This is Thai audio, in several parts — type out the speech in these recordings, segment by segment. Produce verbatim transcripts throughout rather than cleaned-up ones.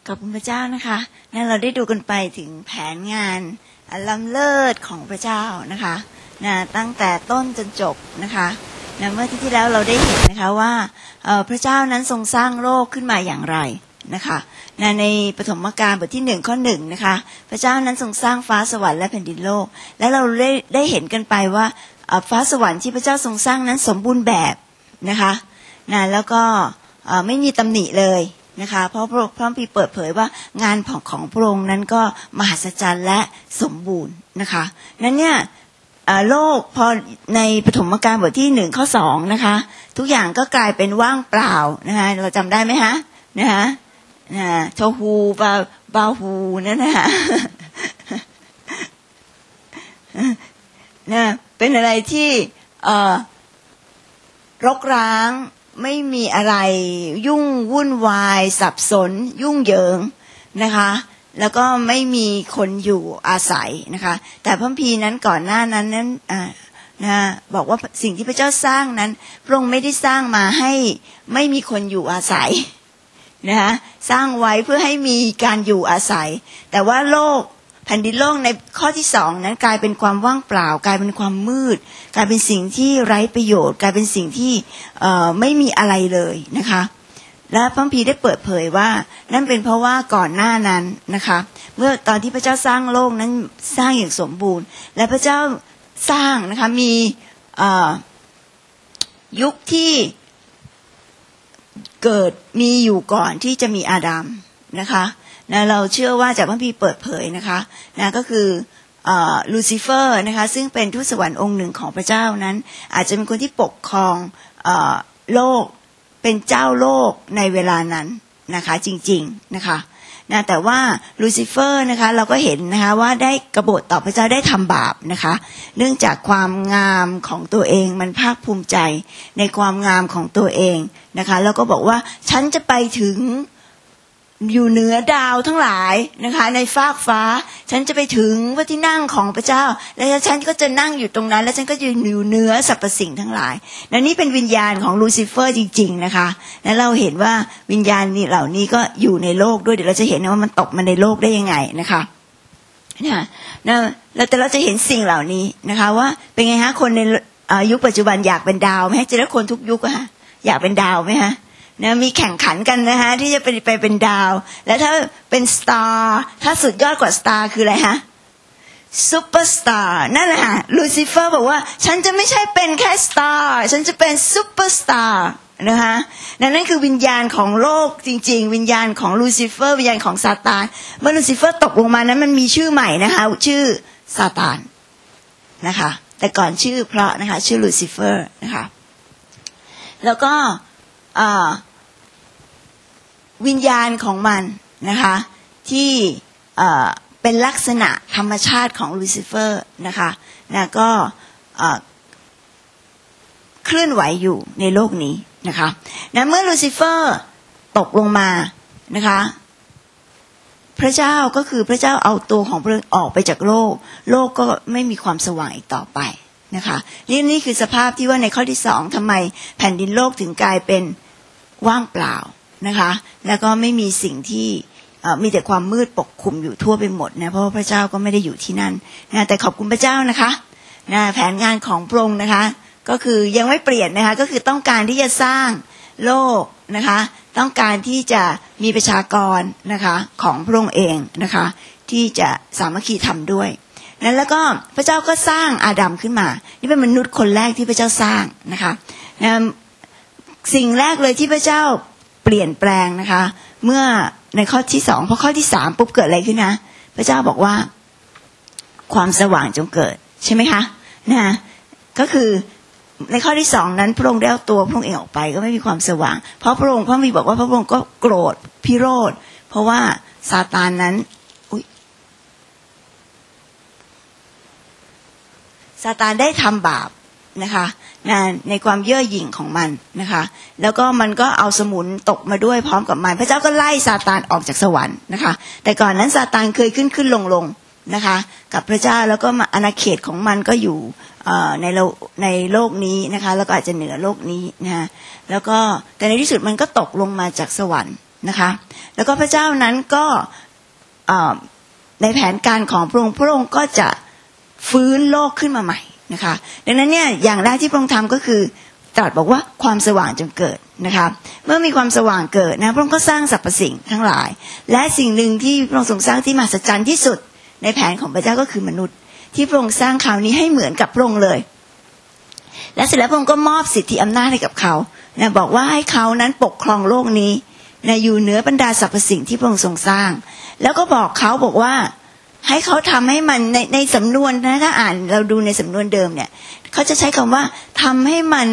ขอบคุณพระเจ้านะคะนั่นเราได้ดูกันไปถึงแผนงานอันล้ำเลิศของพระเจ้านะคะนะตั้งแต่ต้นจนจบนะคะนะเมื่อที่ที่แล้วเราได้เห็นนะคะว่าพระเจ้านั้นทรงสร้างโลกขึ้นมาอย่างไรนะคะนะในปฐมกาลบทที่หนึ่งข้อหนึ่งนะคะพระเจ้านั้นทรงสร้างฟ้าสวรรค์และแผ่นดินโลกและเราได้ได้เห็นกันไปว่าฟ้าสวรรค์ที่พระเจ้าทรงสร้างนั้นสมบูรณ์แบบนะคะนะแล้วก็ไม่มีตำหนิเลยนะคะเพราะพระพระพีเปิดเผยว่างานของของพระองค์นั้นก็มหัศจรรย์และสมบูรณ์นะคะนั้นเนี่ยโลกพอในปฐมกาลบทที่หนึ่งข้อสองนะคะทุกอย่างก็กลายเป็นว่างเปล่านะคะเราจำได้ไหมฮะนะคะนะโทฮูบาบาฮูนั่นนะคะนะเป็นอะไรที่เอ่อรกร้างไม่มีอะไรยุ่งวุ่นวายสับสนยุ่งเหยิงนะคะแล้วก็ไม่มีคนอยู่อาศัยนะคะแต่พระคัมภีร์นั้นก่อนหน้านั้นนั้นอ่านะบอกว่าสิ่งที่พระเจ้าสร้างนั้นพระองค์ไม่ได้สร้างมาให้ไม่มีคนอยู่อาศัยนะคะสร้างไว้เพื่อให้มีการอยู่อาศัยแต่ว่าโลกแผ่นดินโลกในข้อที่สองนั้นกลายเป็นความว่างเปล่ากลายเป็นความมืดกลายเป็นสิ่งที่ไร้ประโยชน์กลายเป็นสิ่งที่เอ่อไม่มีอะไรเลยนะคะและพระคัมภีร์ได้เปิดเผยว่านั่นเป็นเพราะว่าก่อนหน้านั้นนะคะเมื่อตอนที่พระเจ้าสร้างโลกนั้นสร้างอย่างสมบูรณ์และพระเจ้าสร้างนะคะมีเอ่อยุคที่เกิดมีอยู่ก่อนที่จะมีอาดัมนะคะนะเราเชื่อว่าจากพระคัมภีร์เปิดเผยนะคะนะก็คือเอ่อลูซิเฟอร์นะคะซึ่งเป็นทูตสวรรค์องค์หนึ่งของพระเจ้านั้นอาจจะเป็นคนที่ปกครองเอ่อโลกเป็นเจ้าโลกในเวลานั้นนะคะจริงๆนะคะนะแต่ว่าลูซิเฟอร์นะคะเราก็เห็นนะคะว่าได้กบฏต่อพระเจ้าได้ทำบาปนะคะเนื่องจากความงามของตัวเองมันภาคภูมิใจในความงามของตัวเองนะคะแล้วก็บอกว่าฉันจะไปถึงอยู่เหนือดาวทั้งหลายนะคะในฟากฟ้าฉันจะไปถึงพระที่นั่งของพระเจ้าและฉันก็จะนั่งอยู่ตรงนั้นและฉันก็จะอยู่เหนือสรรพสิ่งทั้งหลายและนี่เป็นวิญญาณของลูซิเฟอร์จริงๆนะคะและเราเห็นว่าวิญญาณนี้เหล่านี้ก็อยู่ในโลกด้วยเดี๋ยวเราจะเห็นว่ามันตกมาในโลกได้ยังไงนะคะนะนะแล้วแต่เราจะเห็นสิ่งเหล่านี้นะคะว่าเป็นไงฮะคนในยุคปัจจุบันอยากเป็นดาวไหมจะได้คนทุกยุคอะฮะอยากเป็นดาวไหมฮะนะมีแข่งขันกันนะคะที่จะไปไปเป็นดาวแล้วถ้าเป็นสตาร์ถ้าสุดยอดกว่าสตาร์คืออะไรฮะซุปเปอร์สตาร์นั่นแหละลูซิเฟอร์บอกว่าฉันจะไม่ใช่เป็นแค่สตาร์ฉันจะเป็นซุปเปอร์สตาร์นะคะนั่นคือวิญญาณของโลกจริงๆวิญญาณของลูซิเฟอร์วิญญาณของซาตานเมื่อลูซิเฟอร์ตกลงมานั้นมันมีชื่อใหม่นะคะชื่อซาตานนะคะแต่ก่อนชื่อเพราะนะคะชื่อลูซิเฟอร์นะคะแล้วก็วิญญาณของมันนะคะที่เป็นลักษณะธรรมชาติของลูซิเฟอร์นะคะนะก็เคลื่อนไหวอยู่ในโลกนี้นะคะนะเมื่อลูซิเฟอร์ตกลงมานะคะพระเจ้าก็คือพระเจ้าเอาตัวของพระองค์ออกไปจากโลกโลกก็ไม่มีความสว่างอีกต่อไปนะคะนี่นี่คือสภาพที่ว่าในข้อที่สองทำไมแผ่นดินโลกถึงกลายเป็นว่างเปล่านะคะแล้วก็ไม่มีสิ่งที่มีแต่ความมืดปกคลุมอยู่ทั่วไปหมดนะเพราะว่าพระเจ้าก็ไม่ได้อยู่ที่นั่นนะแต่ขอบคุณพระเจ้านะคะนะแผนงานของพระองค์นะคะก็คือยังไม่เปลี่ยนนะคะก็คือต้องการที่จะสร้างโลกนะคะต้องการที่จะมีประชากรนะคะของพระองค์เองนะคะที่จะสามัคคีทำด้วยนั้นแล้วก็พระเจ้าก็สร้างอาดัมขึ้นมานี่เป็นมนุษย์คนแรกที่พระเจ้าสร้างนะคะนะสิ่งแรกเลยที่พระเจ้าเปลี่ยนแปลงนะคะเมื่อในข้อที่สองพอข้อที่สามปุ๊บเกิดอะไรขึ้นนะพระเจ้าบอกว่าความสว่างจงเกิดใช่ไหมคะนะก็คือในข้อที่สองนั้นพระองค์ได้เอาตัวพระองค์เองออกไปก็ไม่มีความสว่างเพราะพระองค์พระมีบอกว่าพระองค์ก็โกรธพิโรธเพราะว่าซาตานนั้นอุ๊ยซาตานได้ทำบาปนะคะในความเย่อหยิ่งของมันนะคะแล้วก็มันก็เอาสมุนตกมาด้วยพร้อมกับมันพระเจ้าก็ไล่ซาตานออกจากสวรรค์นะคะแต่ก่อนนั้นซาตานเคยขึ้นขึ้นลงลงนะคะกับพระเจ้าแล้วก็อาณาเขตของมันก็อยู่ในโลกในโลกนี้นะคะแล้วก็อาจจะเหนือโลกนี้นะคะแล้วก็แต่ในที่สุดมันก็ตกลงมาจากสวรรค์นะคะแล้วก็พระเจ้านั้นก็ในแผนการของพระองค์พระองค์ก็จะฟื้นโลกขึ้นมาใหม่นะคะดังนั้นเนี่ยอย่างแรกที่พระองค์ทำก็คือตรัสบอกว่าความสว่างจงเกิดนะคะเมื่อมีความสว่างเกิดนะพระองค์ก็สร้างสรรพสิ่งทั้งหลายและสิ่งหนึ่งที่พระองค์ทรงสร้างที่มหัศจรรย์ที่สุดในแผนของพระเจ้าก็คือมนุษย์ที่พระองค์สร้างเขานี้ให้เหมือนกับพระองค์เลยและเสร็จแล้วพระองค์ก็มอบสิทธิอำนาจให้กับเขานะบอกว่าให้เขานั้นปกครองโลกนี้นะอยู่เหนือบรรดาสรรพสิ่งที่พระองค์ทรงสร้างแล้วก็บอกเขาบอกว่าให้เขาทำให้มันในในสำนวนนะถ้าอ่านเราดูในสำนวนเดิมเนี่ยเขาจะใช้คำว่าทำให้มัน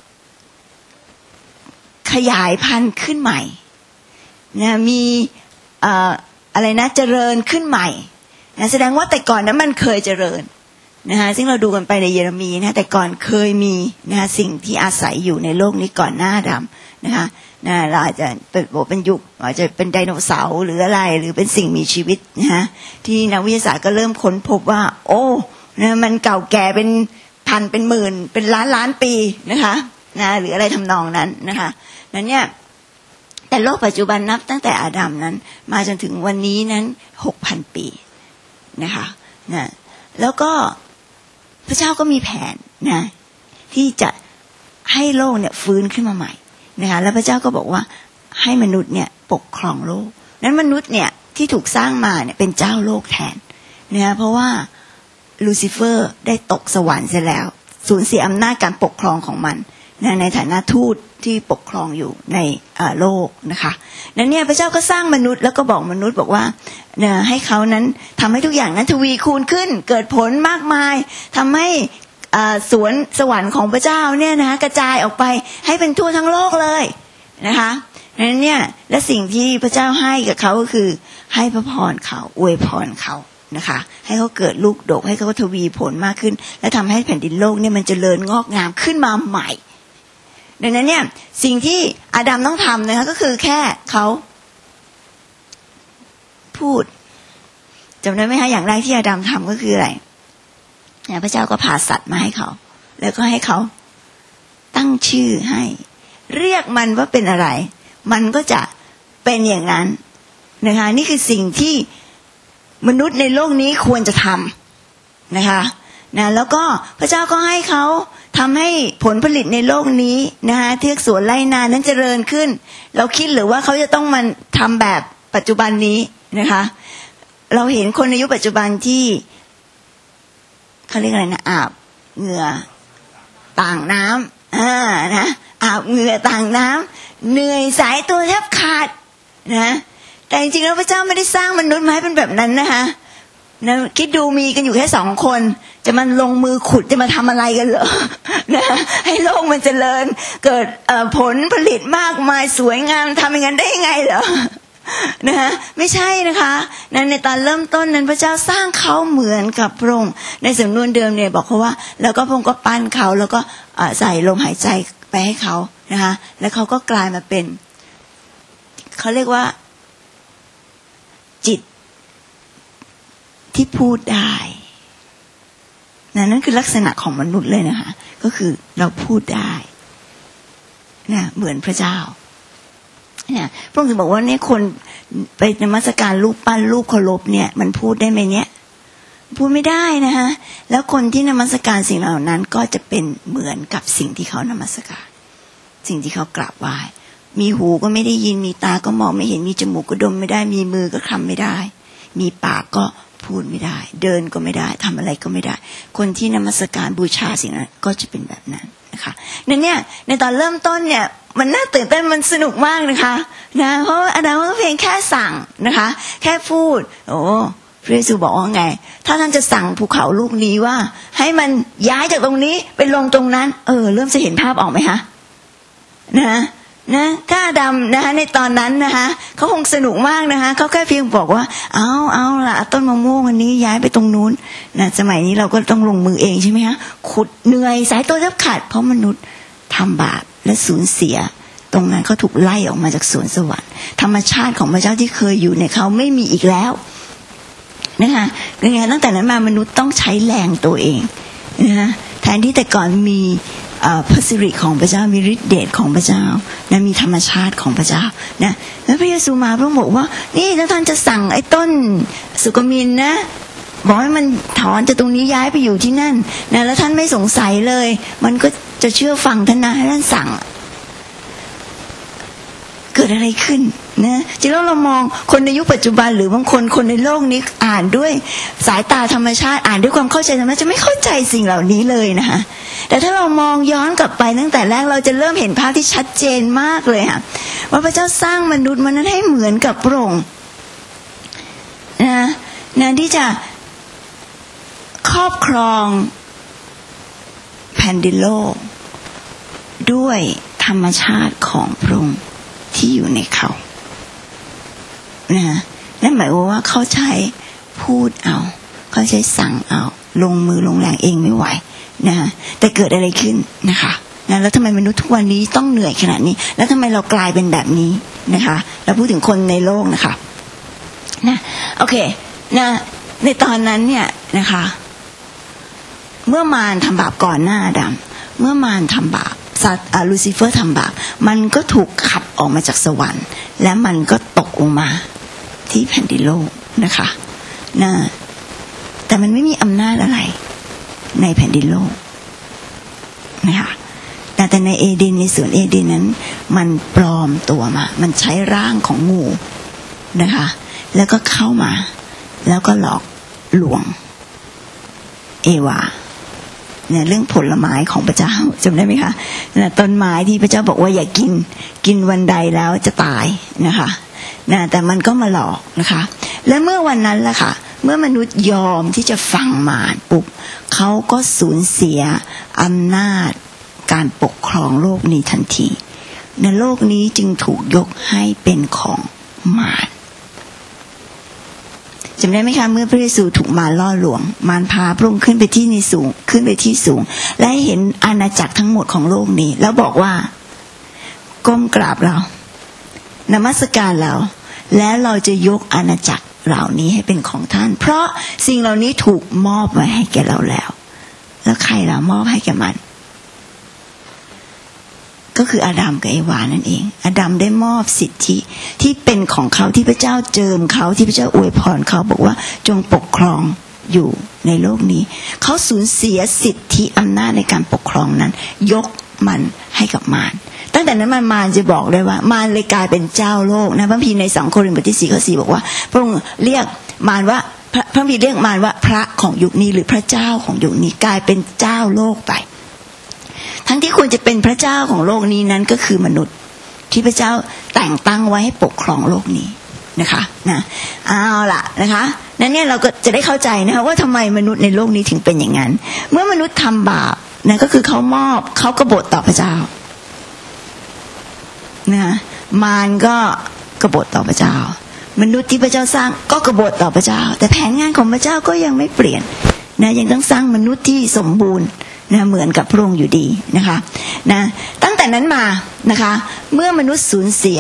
ขยายพันธุ์ขึ้นใหม่นะมีเอ่ออะไรนะเจริญขึ้นใหม่นะแสดงว่าแต่ก่อนนั้นมันเคยเจริญนะคะซึ่งเราดูกันไปในเยเรมีนะแต่ก่อนเคยมีนะคะสิ่งที่อาศัยอยู่ในโลกนี้ก่อนหน้าดำนะคะนะเราอาจจะเป็นบอกเป็นยุคอาจจะเป็นไดโนเสาร์หรืออะไรหรือเป็นสิ่งมีชีวิตนะคะที่นักวิทยาศาสตร์ก็เริ่มค้นพบว่าโอ้นะมันเก่าแก่เป็นพันเป็นหมื่นเป็นล้านล้านปีนะคะนะหรืออะไรทำนองนั้นนะคะนั้นเนี่ยแต่โลกปัจจุบันนับตั้งแต่อาดัมนั้นมาจนถึงวันนี้นั้น หกพัน ปีนะคะนะแล้วก็พระเจ้าก็มีแผนนะที่จะให้โลกเนี่ยฟื้นขึ้นมาใหม่นะคะแล้วพระเจ้าก็บอกว่าให้มนุษย์เนี่ยปกครองโลกนั้นมนุษย์เนี่ยที่ถูกสร้างมาเนี่ยเป็นเจ้าโลกแทนนะเพราะว่าลูซิเฟอร์ได้ตกสวรรค์เสียแล้วสูญเสียอำนาจการปกครองของมันนะในฐานะทูตที่ปกครองอยู่ในโลกนะคะนั้นเนี่ยพระเจ้าก็สร้างมนุษย์แล้วก็บอกมนุษย์บอกว่าเนี่ยให้เขานั้นทำให้ทุกอย่างนั้นทวีคูณขึ้นเกิดผลมากมายทำให้สวนสวรรค์ของพระเจ้าเนี่ยนะคะกระจายออกไปให้เป็นทั่วทั้งโลกเลยนะคะนั้นเนี่ยและสิ่งที่พระเจ้าให้กับเขาก็คือให้พระพรเขาอวยพรเขานะคะให้เขาเกิดลูกดกให้เขาทวีผลมากขึ้นและทำให้แผ่นดินโลกเนี่ยมันเจริญงอกงามขึ้นมาใหม่ดังนั้นเนี่ยสิ่งที่อาดัมต้องทำนะคะก็คือแค่เขาพูดจำได้ไหมคะอย่างแรกที่อาดัมทำก็คืออะไรพระเจ้าก็พาสัตว์มาให้เขาแล้วก็ให้เขาตั้งชื่อให้เรียกมันว่าเป็นอะไรมันก็จะเป็นอย่างนั้นนะคะนี่คือสิ่งที่มนุษย์ในโลกนี้ควรจะทำนะคะนะแล้วก็พระเจ้าก็ให้เขาทำให้ผลผลิตในโลกนี้นะคะเทือกสวนไร่นานั้นเจริญขึ้นเราคิดหรือว่าเขาจะต้องมาทำแบบปัจจุบันนี้นะคะเราเห็นคนในยุคปัจจุบันที่เขาเรียกอะไรนะอาบเหงื่อต่างน้ำอ่านะอาบเหงื่อต่างน้ำเหนื่อยสายตัวแทบขาดนะแต่จริงๆแล้วพระเจ้าไม่ได้สร้างมนุษย์มาให้เป็นแบบนั้นนะคะนะคิดดูมีกันอยู่แค่สองคนจะมันลงมือขุดจะมาทำอะไรกันเหรอนะให้โลกมันเจริญเกิดผลผลิตมากมายสวยงามทำอย่างนั้นได้ยังไงเหรอนะคะไม่ใช่นะคะนั้นในตอนเริ่มต้นนั้นพระเจ้าสร้างเขาเหมือนกับพระองค์ในสำนวนเดิมเนี่ยบอกเขาว่าแล้วก็พระองค์ก็ปั้นเขาแล้วก็ใส่ลมหายใจไปให้เขานะคะแล้วเขาก็กลายมาเป็นเขาเรียกว่าจิตที่พูดได้นั่นคือลักษณะของมนุษย์เลยนะคะก็คือเราพูดได้นะเหมือนพระเจ้าเนี่ยพระองค์ถึงบอกว่าเนี่ยคนไปนมัสการรูปปั้นรูปเคารพเนี่ยมันพูดได้ไหมเนี่ยพูดไม่ได้นะคะแล้วคนที่นมัสการสิ่งเหล่านั้นก็จะเป็นเหมือนกับสิ่งที่เขานมัสการสิ่งที่เขากราบไหว้มีหูก็ไม่ได้ยินมีตาก็มองไม่เห็นมีจมูกก็ดมไม่ได้มีมือก็ทำไม่ได้มีปากก็พูดไม่ได้เดินก็ไม่ได้ทำอะไรก็ไม่ได้คนที่นมัสการบูชาสิ่งนั้นก็จะเป็นแบบนั้นนะคะนั่นเนี่ยในตอนเริ่มต้นเนี่ยมันน่าตื่นเต้นมันสนุกมากนะคะนะเพราะอาดัมก็เพียงแค่สั่งนะคะแค่พูดโอ้พระเยซูบอกว่าไงถ้าท่านจะสั่งภูเขาลูกนี้ว่าให้มันย้ายจากตรงนี้ไปลงตรงนั้นเออเริ่มจะเห็นภาพออกไหมคะนะนะถ้าอาดัมนะคะในตอนนั้นนะคะเขาคงสนุกมากนะคะเขาแค่เพียงบอกว่าเอาเอาละต้นมะม่วงวันนี้ย้ายไปตรงนู้นนะสมัยนี้เราก็ต้องลงมือเองใช่ไหมคะขุดเหนื่อยสายตัวแทบขาดเพราะมนุษย์ทำบาปและสูญเสียตรงนั้นเขาถูกไล่ออกมาจากสวนสวรรค์ธรรมชาติของพระเจ้าที่เคยอยู่ในเขาไม่มีอีกแล้วนะคะดังนั้นตั้งแต่นั้นมามนุษย์ต้องใช้แรงตัวเองนะคะแทนที่แต่ก่อนมีพระสิริของพระเจ้ามีฤทธิ์เดชของพระเจ้านะมีธรรมชาติของพระเจ้านะแล้วพระเยซูมาพระองค์บอกว่านี่ถ้าท่านจะสั่งไอ้ต้นสุกมินนะบอกให้มันถอนจากตรงนี้ย้ายไปอยู่ที่นั่นนะแล้วท่านไม่สงสัยเลยมันก็จะเชื่อฟังท่านนะให้ท่านสั่งเกิดอะไรขึ้นนะจริงแล้วเรามองคนในยุคปัจจุบันหรือบางคนคนในโลกนี้อ่านด้วยสายตาธรรมชาติอ่านด้วยความเข้าใจธรรมชาติจะไม่เข้าใจสิ่งเหล่านี้เลยนะคะแต่ถ้าเรามองย้อนกลับไปตั้งแต่แรกเราจะเริ่มเห็นภาพที่ชัดเจนมากเลยค่ะว่าพระเจ้าสร้างมนุษย์มันนั้นให้เหมือนกับพระองค์นะนะที่จะครอบครองแผ่นดินโลกด้วยธรรมชาติของพระองค์ที่อยู่ในเขานะนั่นหมายว่าเขาใช้พูดเอาเขาใช้สั่งเอาลงมือลงแรงเองไม่ไหวนะแต่เกิดอะไรขึ้นนะคะนะแล้วทำไมมนุษย์ทุกวันนี้ต้องเหนื่อยขนาดนี้แล้วทำไมเรากลายเป็นแบบนี้นะคะเราพูดถึงคนในโลกนะคะนะโอเคนะในตอนนั้นเนี่ยนะคะเมื่อมารทำบาปก่อนหน้าอาดัมเมื่อมารทำบาปซาลูซิเฟอร์ทำบาปมันก็ถูกขับออกมาจากสวรรค์และมันก็ตกลงมาที่แผ่นดินโลกนะคะนะแต่มันไม่มีอำนาจอะไรในแผ่นดินโลกนะคะแต่แต่ในเอเดนในสวนเอเดนนั้นมันปลอมตัวมามันใช้ร่างของงูนะคะแล้วก็เข้ามาแล้วก็หลอกลวงเอวาเนี่ยเรื่องผลไม้ของพระเจ้าจำได้ไหมคะนะต้นไม้ที่พระเจ้าบอกว่าอย่ากินกินวันใดแล้วจะตายนะคะนะแต่มันก็มาหลอกนะคะและเมื่อวันนั้นล่ะค่ะเมื่อมนุษย์ยอมที่จะฟังมารปุ๊บเขาก็สูญเสียอำนาจการปกครองโลกนี้ทันทีในโลกนี้จึงถูกยกให้เป็นของมารจำได้ไหมคะเมื่อพระเยซูถูกมารล่อลวงมารพาพระองค์ขึ้นไปที่ในสูงขึ้นไปที่สูงและเห็นอาณาจักรทั้งหมดของโลกนี้แล้วบอกว่าก้มกราบเรานมัสการเราแล้วเราจะยกอาณาจักรเหล่านี้ให้เป็นของท่านเพราะสิ่งเหล่านี้ถูกมอบไว้ให้แก่เราแล้วแล้วใครล่ะมอบให้แก่มันก็คืออาดัมกับเอวานั่นเองอาดัมได้มอบสิทธิที่เป็นของเขาที่พระเจ้าเจิมเขาที่พระเจ้าอวยพรเขาบอกว่าจงปกครองอยู่ในโลกนี้เขาสูญเสียสิทธิอำนาจในการปกครองนั้นยกมันให้กับมารตั้งแต่นั้นมันมารจะบอกได้ว่ามารเลยกลายเป็นเจ้าโลกนะพระคัมภีร์ในสองโครินธ์บทที่สี่ข้อสี่บอกว่าพระองค์เรียกมารว่าพระคัมภีร์เรียกมารว่าพระของยุคนี้หรือพระเจ้าของยุคนี้กลายเป็นเจ้าโลกไปทั้งที่ควรจะเป็นพระเจ้าของโลกนี้นั้นก็คือมนุษย์ที่พระเจ้าแต่งตั้งไว้ให้ปกครองโลกนี้นะคะนะเอาล่ะนะคะนั้นเนี่ยเราก็จะได้เข้าใจนะคะว่าทำไมมนุษย์ในโลกนี้ถึงเป็นอย่างนั้นเมื่อมนุษย์ทำบาปนั่นก็คือเขามอบเขากบฏต่อพระเจ้านะมารก็กบฏต่อพระเจ้ามนุษย์ที่พระเจ้าสร้างก็กบฏต่อพระเจ้าแต่แผนงานของพระเจ้าก็ยังไม่เปลี่ยนนะยังต้องสร้างมนุษย์ที่สมบูรณ์นะเหมือนกับพระองค์อยู่ดีนะคะนะตั้งแต่นั้นมานะคะเมื่อมนุษย์สูญเสีย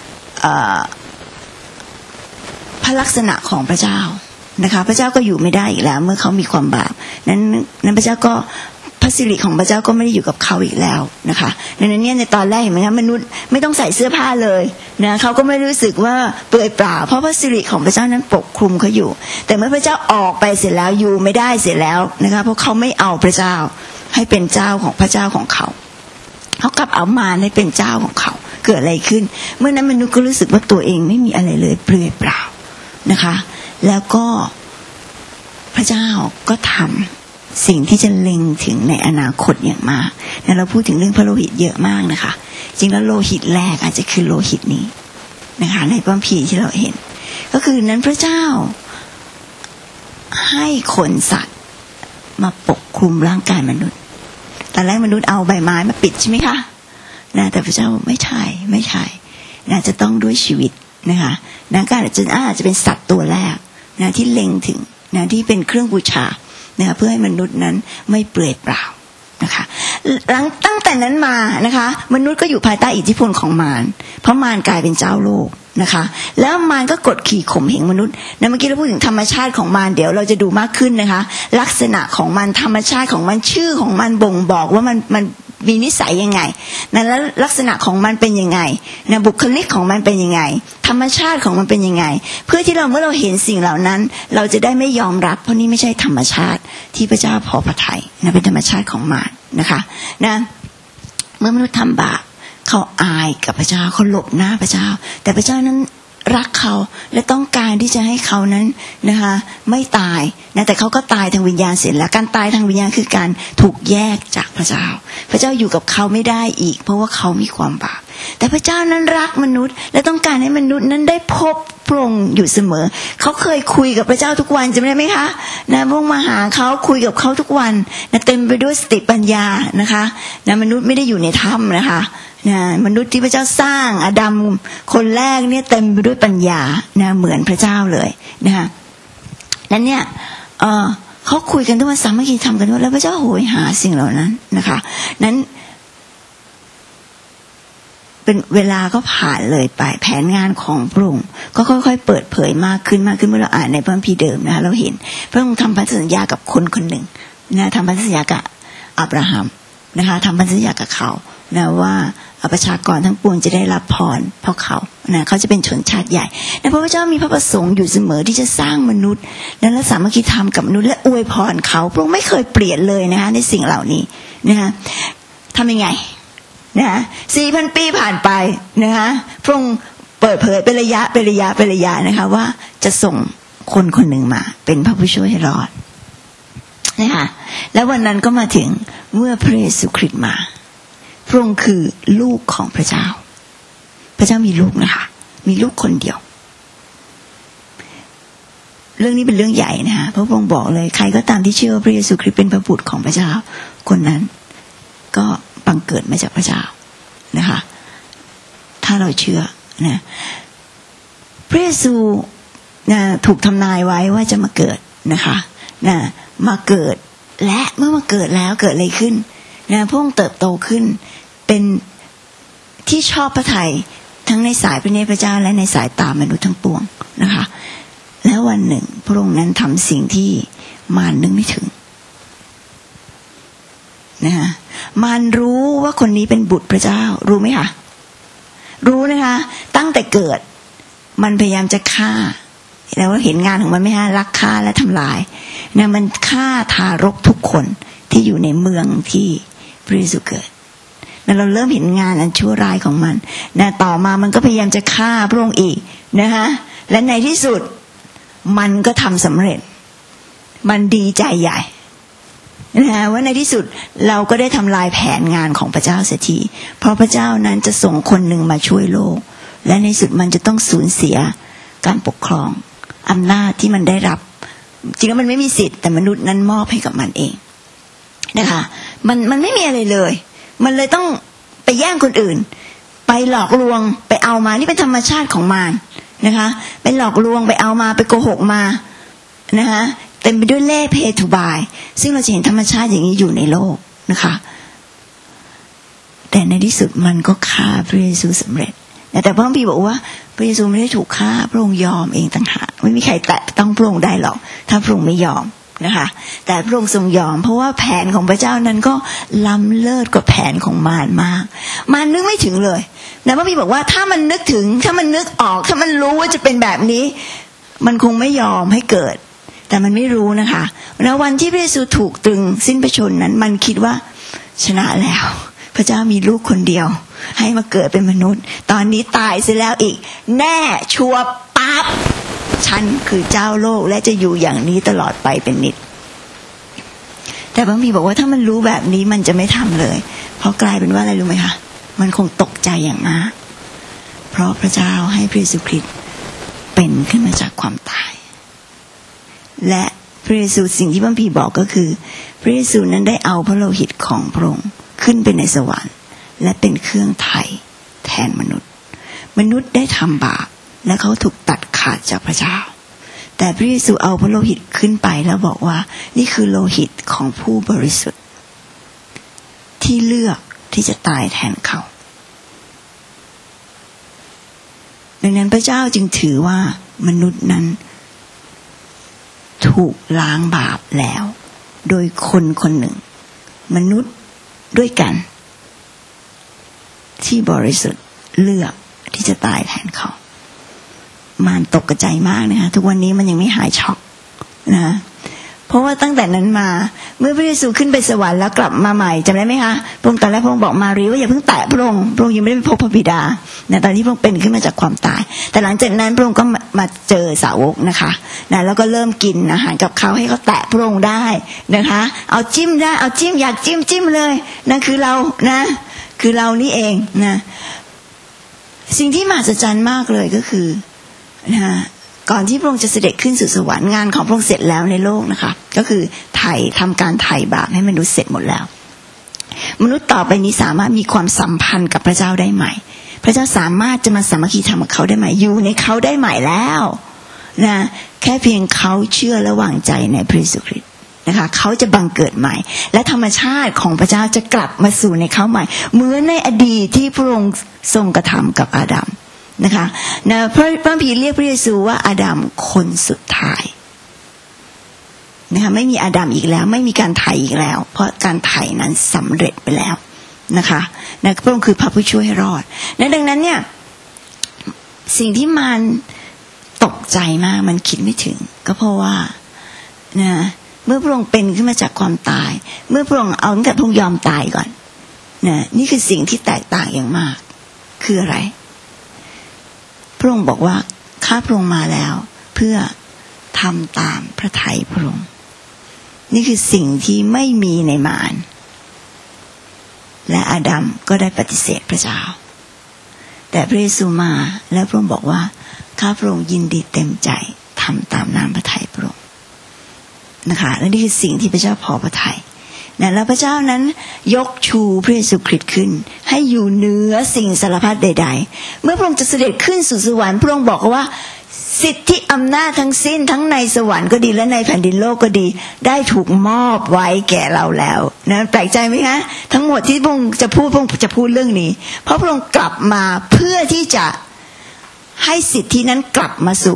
พระลักษณะของพระเจ้านะคะพระเจ้าก็อยู่ไม่ได้อีกแล้วเมื่อเขามีความบาปนั้นนั้นพระเจ้าก็พระสิริของพระเจ้าก็ไม่ได้อยู่กับเขาอีกแล้วนะคะในนั้นเนี่ยในตอนแรกเห็นไหมคะมนุษย์ไม่ต้องใส่เสื้อผ้าเลยนะเขาก็ไม่รู้สึกว่าเปลือยเปล่าเพราะพระสิริของพระเจ้านั้นปกคลุมเขาอยู่แต่เมื่อพระเจ้าออกไปเสร็จแล้วอยู่ไม่ได้เสร็จแล้วนะคะเพราะเขาไม่เอาพระเจ้าให้เป็นเจ้าของพระเจ้าของเขาเขากลับเอามารให้เป็นเจ้าของเขาเกิดอะไรขึ้นเมื่อนั้นมนุษย์ก็รู้สึกว่าตัวเองไม่มีอะไรเลยเปลือยเปล่านะคะแล้วก็พระเจ้าก็ทำสิ่งที่จะเล็งถึงในอนาคตอย่างมากนะเราพูดถึงเรื่องพระโลหิตเยอะมากนะคะจริงแล้วโลหิตแรกอาจจะคือโลหิตนี้นะคะในพระคัมภีร์ที่เราเห็นก็คือนั้นพระเจ้าให้ขนสัตว์มาปกคลุมร่างกายมนุษย์ตอนแรกมนุษย์เอาใบไม้มาปิดใช่ไหมคะนะแต่พระเจ้าไม่ใช่ไม่ใช่นะจะต้องด้วยชีวิตนะคะนะก็อาจจะอาจจะเป็นสัตว์ตัวแรกนะที่เล็งถึงนะที่เป็นเครื่องบูชานะคะเพื่อให้มนุษย์นั้นไม่เปลือยเปล่านะคะหลังตั้งแต่นั้นมานะคะมนุษย์ก็อยู่ภายใต้อิทธิพลของมารเพราะมารกลายเป็นเจ้าโลกนะคะแล้วมารก็กดขี่ข่มเหงมนุษย์นะเมื่อกี้เราพูดถึงธรรมชาติของมารเดี๋ยวเราจะดูมากขึ้นนะคะลักษณะของมันธรรมชาติของมันชื่อของมันบ่งบอกว่ามันมันมีนิสัยยังไงนะแล้วลักษณะของมันเป็นยังไงนะบุคลิกของมันเป็นยังไงธรรมชาติของมันเป็นยังไงเพื่อที่เราเมื่อเราเห็นสิ่งเหล่านั้นเราจะได้ไม่ยอมรับเพราะนี่ไม่ใช่ธรรมชาติที่พระเจ้าพอพระทัยนะเป็นธรรมชาติของมารนะคะนะเมื่อมนุษย์ทำบาปเขาอายกับพระเจ้าเขาหลบหน้าพระเจ้าแต่พระเจ้านั้นรักเขาและต้องการที่จะให้เขานั้นนะคะไม่ตายนะแต่เขาก็ตายทางวิญญาณเสร็จแล้วการตายทางวิญญาณคือการถูกแยกจากพระเจ้าพระเจ้าอยู่กับเขาไม่ได้อีกเพราะว่าเขามีความบาปแต่พระเจ้านั้นรักมนุษย์และต้องการให้มนุษย์นั้นได้พบพระองค์อยู่เสมอเขาเคยคุยกับพระเจ้าทุกวันจำได้ไหมคะนะพระองค์มาหาเขาคุยกับเขาทุกวันนะเต็มไปด้วยสติปัญญานะคะนะมนุษย์ไม่ได้อยู่ในถ้ำนะคะนะมนุษย์ที่พระเจ้าสร้างอาดัมคนแรกเนี่ยเต็มไปด้วยปัญญานะเหมือนพระเจ้าเลยนะคะนั้นเนี่ยเออเขาคุยกันทุกวันสามัคคีทำกันทุกวันแล้วพระเจ้าโหยหาสิ่งเหล่านั้นนะคะนั้นเป็นเวลาก็ผ่านเลยไปแผนงานของพระองค์ก็ค่อยๆเปิดเผยมากขึ้นมากขึ้นเมื่อเราอ่านในพระคัมภีร์เดิมนะคะเราเห็นพระองค์ทำพันธสัญญากับคนคนหนึ่งนะทำพันธสัญญากับอับราฮัมนะคะทำพันธสัญญากับเขานะว่าประชากรทั้งปวงจะได้รับพรเพราะเขานะเขาจะเป็นชนชาติใหญ่นะพระเจ้ามีพระประสงค์อยู่เสมอที่จะสร้างมนุษย์และสามัคคีธรรมกับมนุษย์และอวยพรเขาพระองค์ไม่เคยเปลี่ยนเลยนะคะในสิ่งเหล่านี้นะคะทำยังไงนะคะสี่พันปีผ่านไปนะคะพระองค์เปิดเผยเป็นระยะเป็นระยะเป็นระยะนะคะว่าจะส่งคนคนหนึ่งมาเป็นพระผู้ช่วยให้รอดนะคะแล้ววันนั้นก็มาถึงเมื่อพระเยซูคริสต์มาพระองค์คือลูกของพระเจ้าพระเจ้ามีลูกนะคะมีลูกคนเดียวเรื่องนี้เป็นเรื่องใหญ่นะคะเพราะพระองค์บอกเลยใครก็ตามที่เชื่อว่าพระเยซูคริสต์เป็นพระบุตรของพระเจ้าคนนั้นก็บังเกิดมาจากพระเจ้านะคะถ้าเราเชื่อนะพระเยซูนะถูกทำนายไว้ว่าจะมาเกิดนะคะนะมาเกิดและเมื่อมาเกิดแล้วเกิดอะไรขึ้นนะพระองค์เติบโตขึ้นเป็นที่ชอบพระทัยทั้งในสายพระเนตรพระเจ้าและในสายตามนุษย์ทั้งปวงนะคะแล้ววันหนึ่งพระองค์นั้นทำสิ่งที่มารนึกไม่ถึงนะคะมารรู้ว่าคนนี้เป็นบุตรพระเจ้ารู้ไหมคะรู้นะคะตั้งแต่เกิดมันพยายามจะฆ่าแล้วเห็นงานของมันไหมฮะลักฆ่าและทำลายนะมันฆ่าทารกทุกคนที่อยู่ในเมืองที่พระเยซูเกิดแล้วเราเริ่มเห็นงานอันชั่วร้ายของมันนะต่อมามันก็พยายามจะฆ่าพระองค์อีกนะคะและในที่สุดมันก็ทำสำเร็จมันดีใจใหญ่นะว่าในที่สุดเราก็ได้ทำลายแผนงานของพระเจ้าเสียทีเพราะพระเจ้านั้นจะส่งคนหนึ่งมาช่วยโลกและในสุดมันจะต้องสูญเสียการปกครองอำนาจที่มันได้รับจริงๆมันไม่มีสิทธิ์แต่มนุษย์นั้นมอบให้กับมันเองนะคะมันมันไม่มีอะไรเลยมันเลยต้องไปแย่งคนอื่นไปหลอกลวงไปเอามานี่เป็นธรรมชาติของมารนะคะไปหลอกลวงไปเอามาไปโกหกมานะคะเต็มไปด้วยเล่ห์เพทุบายซึ่งเราจะเห็นธรรมชาติอย่างนี้อยู่ในโลกนะคะแต่ในที่สุดมันก็ฆ่าพระเยซูสำเร็จแต่พระคัมภีร์บอกว่าพระเยซูไม่ได้ถูกฆ่าพระองค์ยอมเองต่างหากไม่มีใครแตะต้องพระองค์ได้หรอกถ้าพระองค์ไม่ยอมนะคะแต่พระองค์ทรงยอมเพราะว่าแผนของพระเจ้านั้นก็ล้ำเลิศกว่าแผนของมารมากมารนึกไม่ถึงเลยนะพระคัมภีร์บอกว่าถ้ามันนึกถึงถ้ามันนึกออกถ้ามันรู้ว่าจะเป็นแบบนี้มันคงไม่ยอมให้เกิดแต่มันไม่รู้นะคะแล้ววันที่พระเยซูถูกตรึงสิ้นพระชนม์นั้นมันคิดว่าชนะแล้วพระเจ้ามีลูกคนเดียวให้มาเกิดเป็นมนุษย์ตอนนี้ตายเสียแล้วอีกแน่ชัวร์ปั๊บฉันคือเจ้าโลกและจะอยู่อย่างนี้ตลอดไปเป็นนิจแต่บางทีบอกว่าถ้ามันรู้แบบนี้มันจะไม่ทำเลยเพราะกลายเป็นว่าอะไรรู้ไหมคะมันคงตกใจอย่างมากเพราะพระเจ้าให้พระเยซูคริสต์เป็นขึ้นมาจากความตายและพระเยซูสิ่งที่พระคัมภีร์บอกก็คือพระเยซูนั้นได้เอาพระโลหิตของพระองค์ขึ้นไปในสวรรค์และเป็นเครื่องไถ่แทนมนุษย์มนุษย์ได้ทำบาปและเขาถูกตัดขาดจากพระเจ้าแต่พระเยซูเอาพระโลหิตขึ้นไปแล้วบอกว่านี่คือโลหิตของผู้บริสุทธิ์ที่เลือกที่จะตายแทนเขาดังนั้นพระเจ้าจึงถือว่ามนุษย์นั้นถูกล้างบาปแล้วโดยคนคนหนึ่งมนุษย์ด้วยกันที่บริสุทธิ์เลือกที่จะตายแทนเขามารตกกระจายมากนะคะทุกวันนี้มันยังไม่หายช็อกนะเพราะว่าตั้งแต่นั้นมาเมื่อพระเยซูขึ้นไปสวรรค์แล้วกลับมาใหม่จำได้ไหมคะพระองค์ตอนแรกพระองค์บอกมารีว่าอย่าเพิ่งแตะพระองค์พระองค์ยังไม่ได้ไปพบพระบิดานะตอนที่พระองค์เป็นขึ้นมาจากความตายแต่หลังจากนั้นพระองค์ก็มาเจอสาวกนะคะนะแล้วก็เริ่มกินอาหารกับเขาให้เขาแตะพระองค์ได้นะคะเอาจิ้มได้เอาจิ้มอยากจิ้มจิ้มเลยนั่นคือเรานะคือเรานี่เองนะสิ่งที่มหัศจรรย์มากเลยก็คือนะก่อนที่พระองค์จะเสด็จขึ้นสู่สวรรค์งานของพระองค์เสร็จแล้วในโลกนะคะก็คือไถ่ทำการไถ่บาปให้มนุษย์เสร็จหมดแล้วมนุษย์ต่อไปนี้สามารถมีความสัมพันธ์กับพระเจ้าได้ใหม่พระเจ้าสามารถจะมาสามัคคีธรรมกับเขาได้ใหม่อยู่ในเขาได้ใหม่แล้วนะแค่เพียงเขาเชื่อและวางใจในพระเยซูคริสต์นะคะเขาจะบังเกิดใหม่และธรรมชาติของพระเจ้าจะกลับมาสู่ในเขาใหม่เหมือนในอดีตที่พระองค์ทรงกระทำกับอาดัมนะคะนะพระพระพีเรียกพระเยซูว่าอาดัมคนสุดท้ายนะคะไม่มีอาดัมอีกแล้วไม่มีการไถ่อีกแล้วเพราะการไถ่นั้นสำเร็จไปแล้วนะคะนะพระองค์คือพระผู้ช่วยให้รอดและดังนั้นเนี่ยสิ่งที่มันตกใจมากมันคิดไม่ถึงก็เพราะว่านะเมื่อพระองค์เป็นขึ้นมาจากความตายเมื่อพระองค์เอาตั้งแต่พระองค์ยอมตายก่อนนะนี่คือสิ่งที่แตกต่างอย่างมากคืออะไรพระองค์บอกว่าข้าพระองค์มาแล้วเพื่อทำตามพระทัยพระองค์นี่คือสิ่งที่ไม่มีในมารและอาดัมก็ได้ปฏิเสธพระเจ้าแต่พระเยซูมาแล้วพระองค์บอกว่าข้าพระองค์ยินดีเต็มใจทำตามน้ำพระทัยพระองค์นะคะและนี่คือสิ่งที่พระเจ้าพอพระทัยนะแล้วพระเจ้านั้นยกชูพระเยซูคริสต์ขึ้นให้อยู่เหนือสิ่งสารพัดใดๆเมื่อพระองค์จะเสด็จขึ้นสู่สวรรค์พระองค์บอกว่าสิทธิอำนาจทั้งสิ้นทั้งในสวรรค์ก็ดีและในแผ่นดินโลกก็ดีได้ถูกมอบไว้แก่เราแล้วนะแปลกใจไหมคะทั้งหมดที่พระองค์จะพูดพระองค์จะพูดเรื่องนี้เพราะพระองค์กลับมาเพื่อที่จะให้สิทธินั้นกลับมาสู่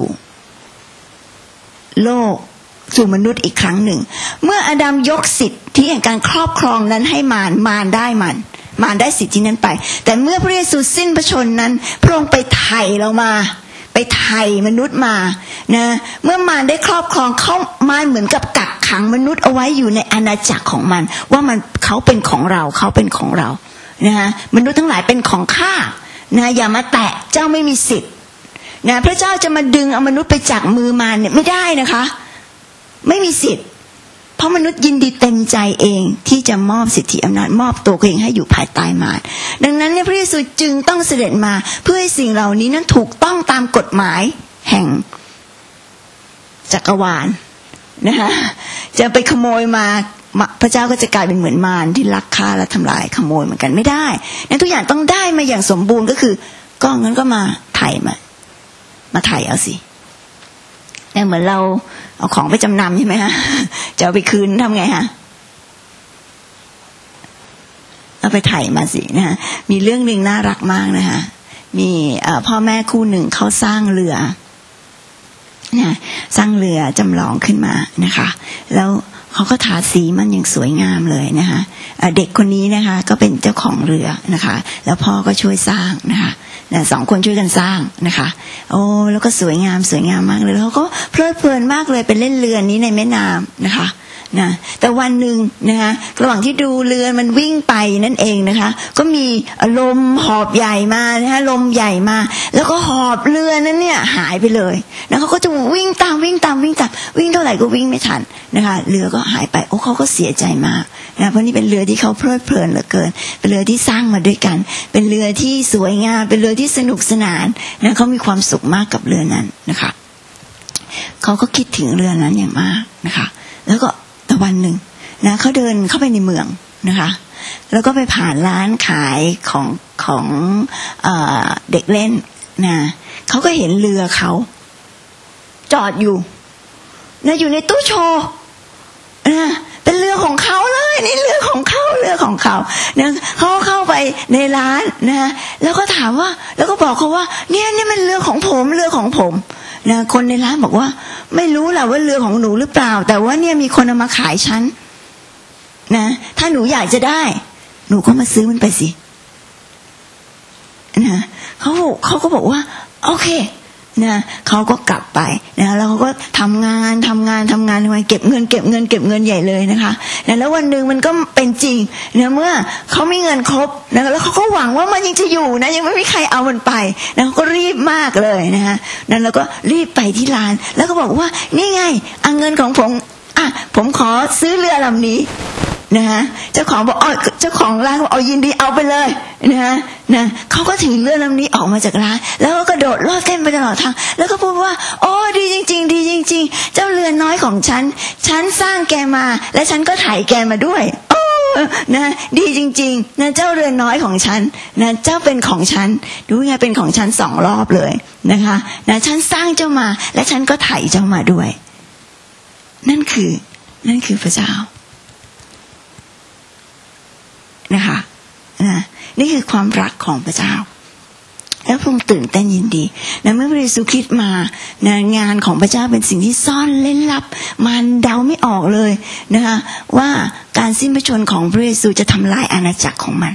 โลกสู่มนุษย์อีกครั้งหนึ่งเมื่ออาดัมยกสิทธิแห่งการครอบครองนั้นให้มารมารได้มันมารได้สิทธินั้นไปแต่เมื่อพระเยซูสิ้นพระชนนั้นพระองค์ไปไถ่เรามาไปไถ่มนุษย์มานะเมื่อมารได้ครอบครองเขามารเหมือนกับกักขังมนุษย์เอาไว้อยู่ในอาณาจักรของมันว่ามันเขาเป็นของเราเขาเป็นของเรานะฮะมนุษย์ทั้งหลายเป็นของข้านะอย่ามาแตะเจ้าไม่มีสิทธิ์นะพระเจ้าจะมาดึงเอามนุษย์ไปจากมือมารเนี่ยไม่ได้นะคะไม่มีสิทธิ์เพราะมนุษย์ยินดีเต็มใจเองที่จะมอบสิทธิอำนาจมอบตัวเองให้อยู่ภายใต้มารดังนั้นเนี่ยพระเยซูจึงต้องเสด็จมาเพื่อให้สิ่งเหล่านี้นั้นถูกต้องตามกฎหมายแห่งจักรวาลนะคะจะไปขโมยมาพระเจ้าก็จะกลายเป็นเหมือนมารที่ลักฆ่าและทำลายขโมยเหมือนกันไม่ได้นั้นทุกอย่างต้องได้มาอย่างสมบูรณ์ก็คือก็งั้นก็มาไถ่มามาไถ่เอาสิเนี่ยเหมือนเราเอาของไปจำนำใช่ไหมฮะจะเอาไปคืนทำไงฮะเอาไปไถ่มาสินะฮะมีเรื่องหนึ่งน่ารักมากนะคะมีพ่อแม่คู่หนึ่งเขาสร้างเรือนะสร้างเรือจำลองขึ้นมานะคะแล้วเขาก็ทาสีมันอย่างสวยงามเลยนะคะเด็กคนนี้นะคะก็เป็นเจ้าของเรือนะคะแล้วพ่อก็ช่วยสร้างนะคะสองคนช่วยกันสร้างนะคะโอ้แล้วก็สวยงามสวยงามมากเลยเขาก็เพลิดเพลินมากเลยไปเล่นเรือนี้ในแม่น้ำนะคะนะแต่วันหนึ่งนะคะระหว่างที่ดูเรือมันวิ่งไปนั่นเองนะคะก็มีลมหอบใหญ่มานะคะลมใหญ่มาแล้วก็หอบเรือนั้นเนี่ยหายไปเลยแล้วเขาก็จะวิ่งตามวิ่งตามวิ่งตามวิ่งเท่าไหร่ก็วิ่งไม่ทันนะคะเรือก็หายไปโอ้เขาก็เสียใจมากนะเพราะนี่เป็นเรือที่เขาเพลิดเพลินเหลือเกินเป็นเรือที่สร้างมาด้วยกันเป็นเรือที่สวยงามเป็นเรือที่สนุกสนานนะเขามีความสุขมากกับเรือนั้นนะคะเขาก็คิดถึงเรือนั้นอย่างมากนะคะแล้วก็แต่วันหนึ่งนะเขาเดินเข้าไปในเมืองนะคะแล้วก็ไปผ่านร้านขายของของเอ่อเด็กเล่นนะเขาก็เห็นเรือเขาจอดอยู่นะอยู่ในตู้โชว์นะเป็นเรือของเขาเลยนี่เรือของเขาเรือของเขาเนี่ยเขาเข้าไปในร้านนะแล้วก็ถามว่าแล้วก็บอกเขาว่าเนี่ยนี่มันเรือของผมเรือของผมนะคนในร้านบอกว่าไม่รู้แหละว่าเรือของหนูหรือเปล่าแต่ว่าเนี่ยมีคนเอามาขายฉันนะถ้าหนูอยากจะได้หนูก็มาซื้อมันไปสินะเขาเขาก็บอกว่าโอเคนะเขาก็กลับไปนะแล้วเขาก็ทำงานทำงานทำงานทำงานเก็บเงินเก็บเงินเก็บเงินใหญ่เลยนะคะนะแล้ววันหนึ่งมันก็เป็นจริงนะเมื่อเขามีเงินครบนะแล้วเขาก็หวังว่ามันยังจะอยู่นะยังไม่มีใครเอามันไปนะเขาก็รีบมากเลยนะคะนั้นเราก็รีบไปที่ร้านแล้วก็บอกว่านี่ไงเอาเงินของผมอ่ะผมขอซื้อเรือลำนี้นะฮะเจ้าของบอกอ๋อเจ้าของร้านบอกเอายินดีเอาไปเลยนะฮะนะเขาก็ถือเรือลำนี้ออกมาจากร้านแล้วก็กระโดดลอดเส้นไปตลอดทางแล้วก็พูดว่าโอ้ดีจริงๆดีจริงๆเจ้าเรือน้อยของฉันฉันสร้างแกมาและฉันก็ถ่ายแกมาด้วยโอ้นะดีจริงๆนะเจ้าเรือน้อยของฉันนะเจ้าเป็นของฉันดูไงเป็นของฉันสองรอบเลยนะคะนะฉันสร้างเจ้ามาและฉันก็ถ่ายเจ้ามาด้วยนั่นคือนั่นคือพระเจ้านะคะนะนี่คือความรักของพระเจ้าแล้วพระองค์ตื่นเต้นยินดีนะเมื่อพระเยซูคริสต์มานะงานของพระเจ้าเป็นสิ่งที่ซ่อนเล่นลับมันเดาไม่ออกเลยนะคะว่าการสิ้นพระชนม์ของพระเยซูจะทำลายอาณาจักรของมัน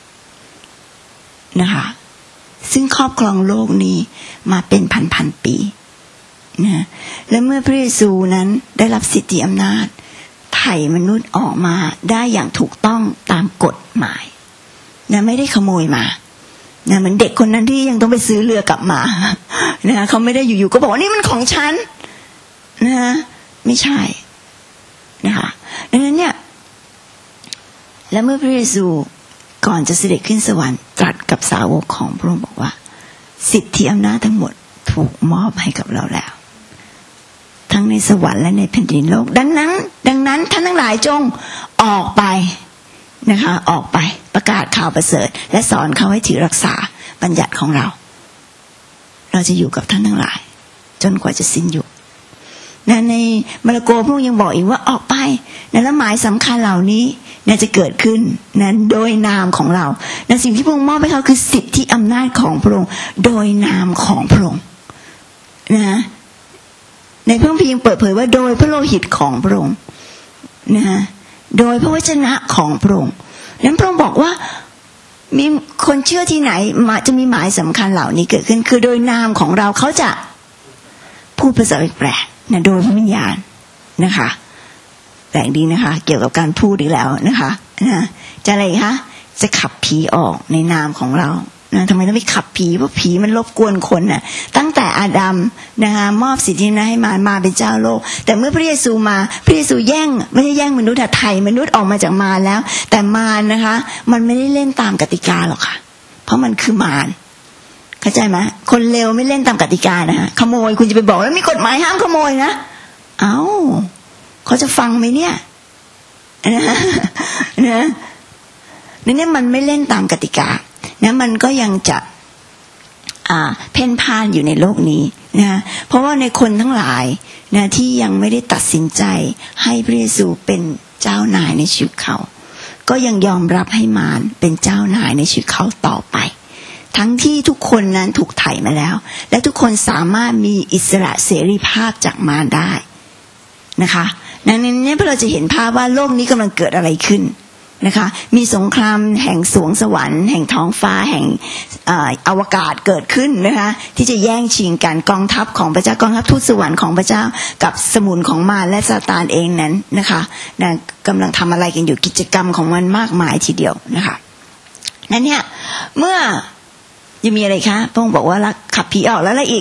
นะคะซึ่งครอบครองโลกนี้มาเป็นพันๆปีนะและเมื่อพระเยซูนั้นได้รับสิทธิอำนาจไถ่มนุษย์ออกมาได้อย่างถูกต้องตามกฎหมายนะไม่ได้ขโมยมานะเหมือนเด็กคนนั้นที่ยังต้องไปซื้อเรือกลับมานะเขาไม่ได้อยู่ๆก็บอกว่านี่มันของฉันนะไม่ใช่นะคะดังนั้นเนี่ยและเมื่อพระเยซูก่อนจะเสด็จขึ้นสวรรค์ตรัสกับสาวกของพระองค์บอกว่าสิทธิอำนาจทั้งหมดถูกมอบให้กับเราแล้วทั้งในสวรรค์และในแผ่นดินโลกดังนั้นดังนั้นท่านทั้งหลายจงออกไปนะคะออกไปประกาศข่าวประเสริฐและสอนเขาให้ถือรักษาบัญญัติของเราเราจะอยู่กับท่านทั้งหลายจนกว่าจะสิ้นยุคนะในมาระโกพระองค์ยังบอกอีกว่าออกไปนะและหมายสำคัญเหล่านี้นะจะเกิดขึ้นนะโดยนามของเรานะสิ่งที่พระองค์มอบให้เขาคือสิทธิอำนาจของพระองค์โดยนามของพระองค์นะในพระคัมภีร์เปิดเผยว่าโดยพระโลหิตของพระองค์นะฮะโดยพระวจนะของพระองค์นั้นพระองค์บอกว่ามีคนเชื่อที่ไหนมาจะมีหมายสำคัญเหล่านี้เกิดขึ้นคือโดยนามของเราเขาจะพูดภาษาแปลกๆนะโดยพระวิญญาณนะคะแปลกดีนะคะเกี่ยวกับการพูดอีกแล้วนะคะนะจะอะไรคะจะขับผีออกในนามของเรานะทำไมต้องไปขับผีเพราะผีมันรบกวนคนน่ะตั้งแต่อาดัมนะคะมอบสิทธินะให้มามาเป็นเจ้าโลกแต่เมื่อพระเยซูมาพระเยซูแย่งไม่ได้แย่งมนุษย์ไถ่มนุษย์ออกมาจากมารแล้วแต่มารนะคะมันไม่ได้เล่นตามกติกาหรอกค่ะเพราะมันคือมารเข้าใจไหมคนเลวไม่เล่นตามกติกานะฮะขโมยคุณจะไปบอกว่ามีกฎหมายห้ามขโมยนะเอ้าเขาจะฟังไหมเนี่ยนะนะเนี่ยมันไม่เล่นตามกติกานะมันก็ยังจะอ่าเพ่นพ่านอยู่ในโลกนี้นะเพราะว่าในคนทั้งหลายนะที่ยังไม่ได้ตัดสินใจให้พระเยซูเป็นเจ้านายในชีวิตเขาก็ยังยอมรับให้มารเป็นเจ้านายในชีวิตเขาต่อไปทั้งที่ทุกคนนั้นถูกไถ่มาแล้วและทุกคนสามารถมีอิสระเสรีภาพจากมารได้นะคะดังนั้นเนี่ยพวกเราจะเห็นภาพว่าโลกนี้กำลังเกิดอะไรขึ้นนะคะมีสงครามแห่งสวงสวรรค์แห่งท้องฟ้าแห่งอวกาศเกิดขึ้นนะคะที่จะแย่งชิงกันกองทัพของพระเจ้ากองทัพทูตสวรรค์ของพระเจ้ากับสมุนของมารและซาตานเองนั้นนะคะนะกำลังทำอะไรกันอยู่กิจกรรมของมันมากมายทีเดียวนะคะนั้นเนี่ยเมื่อจะมีอะไรคะพระองค์บอกว่าขับผีออกแล้วอะไรอีก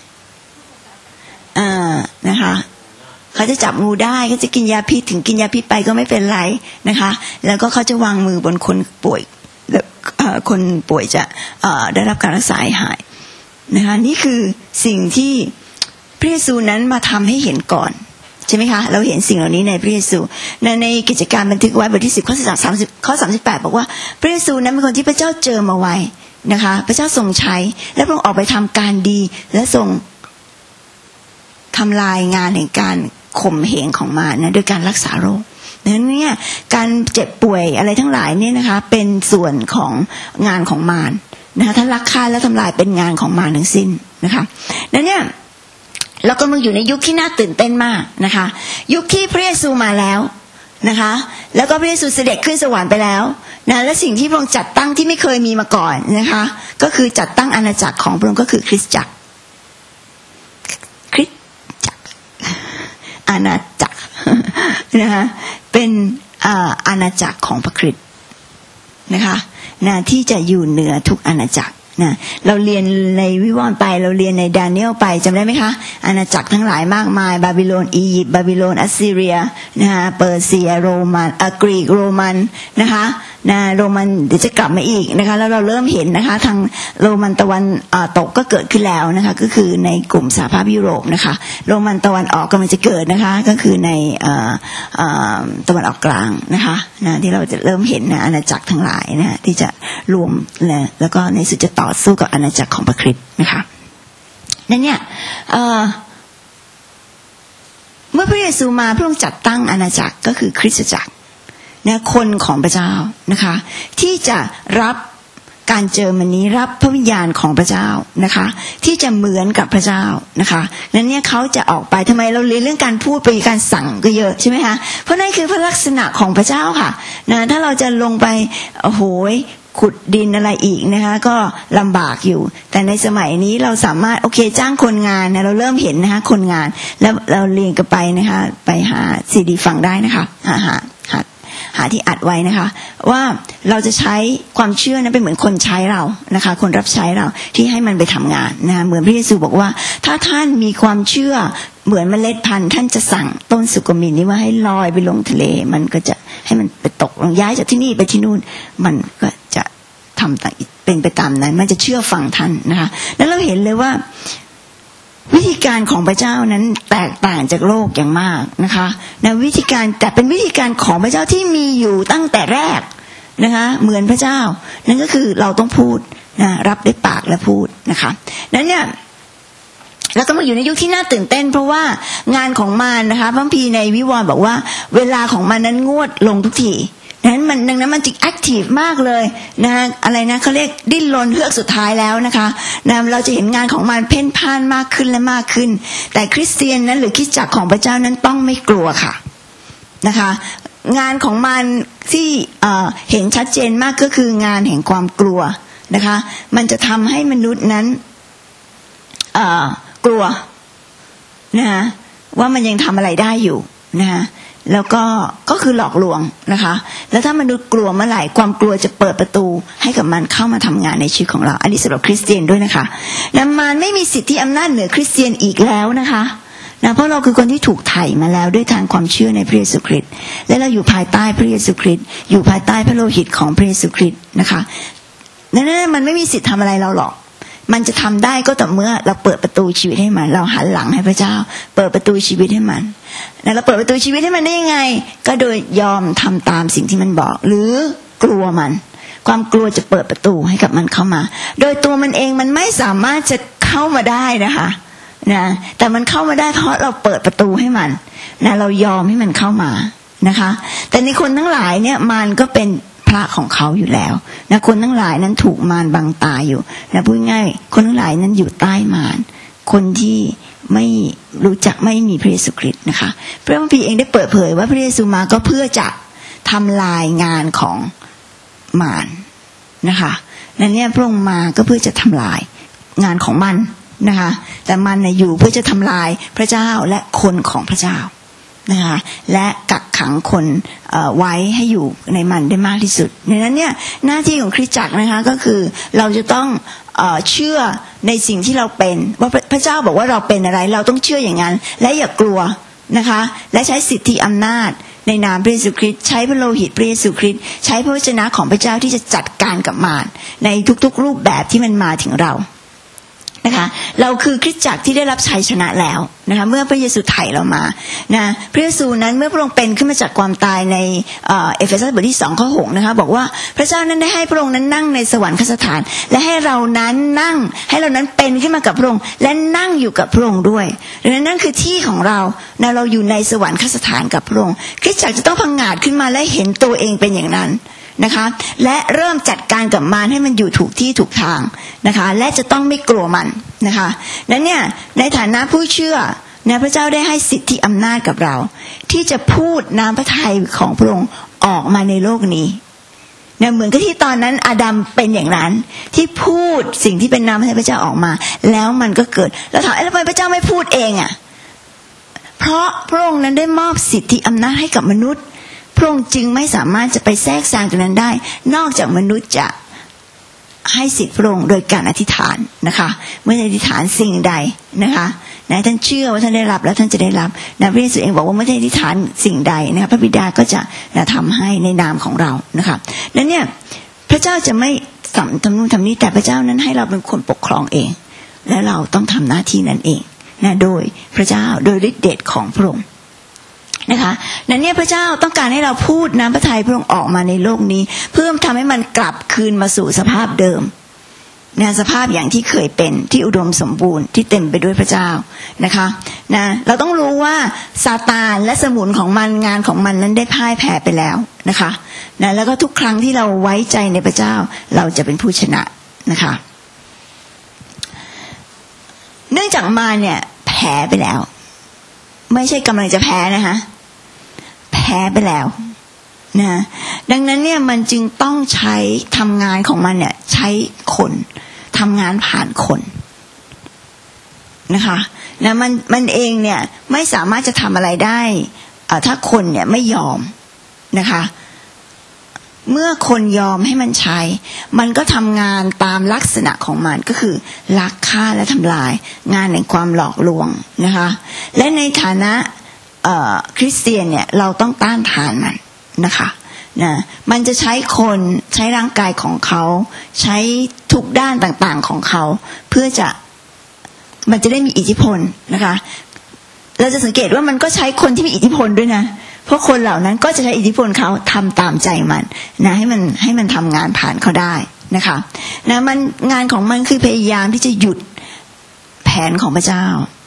อ่านะคะเขาจะจับงูได้เขาจะกินยาพิษถึงกินยาพิษไปก็ไม่เป็นไรนะคะแล้วก็เขาจะวางมือบนคนป่วยคนป่วยจะได้รับการรักษาหายนะคะนี่คือสิ่งที่พระเยซูนั้นมาทำให้เห็นก่อนใช่ไหมคะเราเห็นสิ่งเหล่านี้ในพระเยซูในในกิจการบันทึกไว้บทที่สิบข้อสามสิบข้อสามสิบแปดบอกว่าพระเยซูนั้นเป็นคนที่พระเจ้าเจิมมาไว้นะคะพระเจ้าทรงใช้และพระองค์ออกไปทำการดีและทรงทำลายงานแห่งการข่มเหงของมารนะโดยการรักษาโรคนั้นเนี่ยการเจ็บป่วยอะไรทั้งหลายเนี่ยนะคะเป็นส่วนของงานของมารนะคะถ้าลักฆ่าและทำลายเป็นงานของมารทั้งสิ้นนะคะนั้นเนี่ยเรากำลังอยู่ในยุคที่น่าตื่นเต้นมากนะคะยุคที่พระเยซูมาแล้วนะคะแล้วก็พระเยซูเสด็จขึ้นสวรรค์ไปแล้วนะและสิ่งที่พระองค์จัดตั้งที่ไม่เคยมีมาก่อนนะคะก็คือจัดตั้งอาณาจักรของพระองค์ก็คือคริสตจักรคริสตจักรอาณาจักรนะคะเป็นอาณาจักรของพระคริสต์นะคะนะที่จะอยู่เหนือทุกอาณาจักรนะเราเรียนในวิวรณ์ไปเราเรียนในดาเนียลไปจำได้ไหมคะอาณาจักรทั้งหลายมากมายบาบิโลนอียิปต์บาบิโลนอัสซีเรียนะคะเปอร์เซียโรมันอ่ากรีกโรมันนะคะนะโรมันเดี๋ยวจะกลับมาอีกนะคะแล้วเราเริ่มเห็นนะคะทางโรมันตะวันตกก็เกิดขึ้นแล้วนะคะก็คือในกลุ่มสหภาพยุโรปนะคะโรมันตะวันออกกำลังจะเกิดนะคะก็คือในตะวันออกกลางนะคะนะที่เราจะเริ่มเห็นนะอาณาจักรทั้งหลายนะที่จะรวมแล้วก็ในสุดจะต่อสู้กับอาณาจักรของพระคริสต์นะคะนั่นเนี่ยเมื่อพระเยซูมาพระองค์จัดตั้งอาณาจักรก็คือคริสตจักรนะคนของพระเจ้านะคะที่จะรับการเจิมอันนี้รับพระวิญญาณของพระเจ้านะคะที่จะเหมือนกับพระเจ้านะคะนั้นเนี่ยเขาจะออกไปทำไมเราเรียนเรื่องการพูดไปการสั่งก็เยอะใช่ไหมคะเพราะนั่นคือพระลักษณะของพระเจ้าค่ะนะถ้าเราจะลงไปโอ้โหขุดดินอะไรอีกนะคะก็ลำบากอยู่แต่ในสมัยนี้เราสามารถโอเคจ้างคนงานนะเราเริ่มเห็นนะคะคนงานแล้วเราเรียนกันไปนะคะไปหาซีดีฟังได้นะคะหาหาหาหาที่อัดไว้นะคะว่าเราจะใช้ความเชื่อนั้นเป็นเหมือนคนใช้เรานะคะคนรับใช้เราที่ให้มันไปทำงานนะคะเหมือนพระเยซูบอกว่าถ้าท่านมีความเชื่อเหมือนเมล็ดพันธุ์ท่านจะสั่งต้นสุกมินนี้ว่าให้ลอยไปลงทะเลมันก็จะให้มันไปตกลงย้ายจากที่นี่ไปที่นู่นมันก็จะทำเป็นไปตามนั้นมันจะเชื่อฟังท่านนะคะแล้วเราเห็นเลยว่าวิธีการของพระเจ้านั้นแตกต่างจากโลกอย่างมากนะคะนะวิธีการแต่เป็นวิธีการของพระเจ้าที่มีอยู่ตั้งแต่แรกนะคะเหมือนพระเจ้านั่นก็คือเราต้องพูดนะรับด้วยปากและพูดนะคะนั้นเนี่ยเราก็มาอยู่ในยุคที่น่าตื่นเต้นเพราะว่างานของมันนะคะพระคัมภีร์ในวิวรณ์บอกว่าเวลาของมันนั้นงวดลงทุกทีนั้นมันดังนั้นมันจิกแอคทีฟมากเลยนะอะไรนะเขาเรียกดิ้นรนเฮือกสุดท้ายแล้วนะคะนะเราจะเห็นงานของมันเพ่นพ่านมากขึ้นและมากขึ้นแต่คริสเตียนนั้นหรือคริสตจักรของพระเจ้านั้นต้องไม่กลัวค่ะนะคะงานของมันที่เอ่อเห็นชัดเจนมากก็คืองานแห่งความกลัวนะคะมันจะทำให้มนุษย์นั้นเอ่อกลัวนะคะว่ามันยังทำอะไรได้อยู่นะคะแล้วก็ก็คือหลอกลวงนะคะแล้วถ้ามนุษย์กลัวเมื่อไหร่ความกลัวจะเปิดประตูให้กับมันเข้ามาทำงานในชีวิตของเราอันนี้สำหรับคริสเตียนด้วยนะคะและมันไม่มีสิทธิอำนาจเหนือคริสเตียนอีกแล้วนะคะนะเพราะเราคือคนที่ถูกไถ่มาแล้วด้วยทางความเชื่อในพระเยซูคริสต์และเราอยู่ภายใต้พระเยซูคริสต์อยู่ภายใต้พระโลหิตของพระเยซูคริสต์นะคะดังนั้นมันไม่มีสิทธิ์ทำอะไรเราหรอกมันจะทำได้ก็ต่อเมื่อเราเปิดประตูชีวิตให้มันเราหันหลังให้พระเจ้าเปิดประตูชีวิตให้มันแล้วเราเปิดประตูชีวิตให้มันได้ยังไงก็โดยยอมทำตามสิ่งที่มันบอกหรือกลัวมันความกลัวจะเปิดประตูให้กับมันเข้ามาโดยตัวมันเองมันไม่สามารถจะเข้ามาได้นะคะนะแต่มันเข้ามาได้เพราะเราเปิดประตูให้มันนะเรายอมให้มันเข้ามานะคะแต่ในคนทั้งหลายเนี่ยมันก็เป็นพระของเขาอยู่แล้วนะคนทั้งหลายนั้นถูกมารบังตาอยู่นะพูดง่ายคนทั้งหลายนั้นอยู่ใต้มารคนที่ไม่รู้จักไม่มีพระเยซูคริสต์นะคะพระคัมภีร์เองได้เปิดเผยว่าพระเยซูมาก็เพื่อจะทำลายงานของมารนะคะนั่นเนี่ยพระองค์มาก็เพื่อจะทำลายงานของมันนะคะแต่มันน่ะอยู่เพื่อจะทำลายพระเจ้าและคนของพระเจ้านะคะและกักขังคนไว้ให้อยู่ในมันได้มากที่สุดดังนั้นเนี่ยหน้าที่ของคริสตจักรนะคะก็คือเราจะต้องเอ่อเชื่อในสิ่งที่เราเป็นว่าพระเจ้าบอกว่าเราเป็นอะไรเราต้องเชื่ออย่างนั้นและอย่ากลัวนะคะและใช้สิทธิอำนาจในนามพระเยซูคริสต์ใช้พระโลหิตพระเยซูคริสต์ใช้พระวจนะของพระเจ้าที่จะจัดการกับมารในทุกๆรูปแบบที่มันมาถึงเรานะคะเราคือคริสตจักรที่ได้รับชัยชนะแล้วนะคะเมื่อพระเยซูไถ่เรามานะพระเยซูนั้นเมื่อพระองค์เป็นขึ้นมาจากความตายในเอเฟซัสบทที่สองข้อหกนะคะบอกว่าพระเจ้านั้นได้ให้พระองค์นั้นนั่งในสวรรคสถานและให้เรานั้นนั่งให้เรานั้นเป็นขึ้นมากับพระองค์และนั่งอยู่กับพระองค์ด้วยดังนั้นนั่นคือที่ของเรานะเราอยู่ในสวรรคสถานกับพระองค์คริสตจักรจะต้องพังงาดขึ้นมาและเห็นตัวเองเป็นอย่างนั้นนะคะและเริ่มจัดการกับมารให้มันอยู่ถูกที่ถูกทางนะคะและจะต้องไม่กลัวมันนะคะนั้นเนี่ยในฐานะผู้เชื่อนะพระเจ้าได้ให้สิทธิอำนาจกับเราที่จะพูดน้ำพระทัยของพระองค์ออกมาในโลกนี้นะเหมือนกับที่ตอนนั้นอาดัมเป็นอย่างนั้นที่พูดสิ่งที่เป็นน้ำพระทัยพระเจ้าออกมาแล้วมันก็เกิดแล้วถามแล้วทำไมพระเจ้าไม่พูดเองอ่ะเพราะพระองค์นั้นได้มอบสิทธิอำนาจให้กับมนุษย์พระองค์จึงไม่สามารถจะไปแทรกแซงตรงนั้นได้นอกจากมนุษย์จะให้สิทธิพระองค์โดยการอธิษฐานนะคะเมื่ออธิษฐานสิ่งใดนะคะนะท่านเชื่อว่าท่านได้รับแล้วท่านจะได้รับนะพระเยซูเองบอกว่าเมื่อท่านอธิษฐานสิ่งใดนะคะพระบิดาก็จะนะทำให้ในนามของเรานะคะนั้นเนี่ยพระเจ้าจะไม่ทำทำนู่นทำนี่แต่พระเจ้านั้นให้เราเป็นคนปกครองเองและเราต้องทำหน้าที่นั้นเองนะโดยพระเจ้าโดยฤทธิ์เดชของพระองค์นะคะนั้นเนี่ยพระเจ้าต้องการให้เราพูดน้ำพระทัยพระองค์ออกมาในโลกนี้เพื่อทำให้มันกลับคืนมาสู่สภาพเดิมนะสภาพอย่างที่เคยเป็นที่อุดมสมบูรณ์ที่เต็มไปด้วยพระเจ้านะคะนะเราต้องรู้ว่าซาตานและสมุนของมันงานของมันนั้นได้พ่ายแพ้ไปแล้วนะคะนะแล้วก็ทุกครั้งที่เราไว้ใจในพระเจ้าเราจะเป็นผู้ชนะนะคะเนื่องจากมารเนี่ยแพ้ไปแล้วไม่ใช่กำลังจะแพ้นะคะแพ้ไปแล้วนะดังนั้นเนี่ยมันจึงต้องใช้ทำงานของมันเนี่ยใช้คนทำงานผ่านคนนะคะนะมันมันเองเนี่ยไม่สามารถจะทำอะไรได้ถ้าคนเนี่ยไม่ยอมนะคะเมื่อคนยอมให้มันใช้มันก็ทำงานตามลักษณะของมันก็คือลักฆ่าและทำลายงานแห่งความหลอกลวงนะคะและในฐานะคริสเตียนเนี่ยเราต้องต้านทานมันนะคะนะมันจะใช้คนใช้ร่างกายของเขาใช้ทุกด้านต่างๆของเขาเพื่อจะมันจะได้มีอิทธิพลนะคะเราจะสังเกตว่ามันก็ใช้คนที่มีอิทธิพลด้วยนะเพราะคนเหล่านั้นก็จะใช้อิทธิพลเขาทำตามใจมันนะให้มันให้มันทำงานผ่านเขาได้นะคะนะมันงานของมันคือพยายามที่จะหยุดแผนของพระเจ้า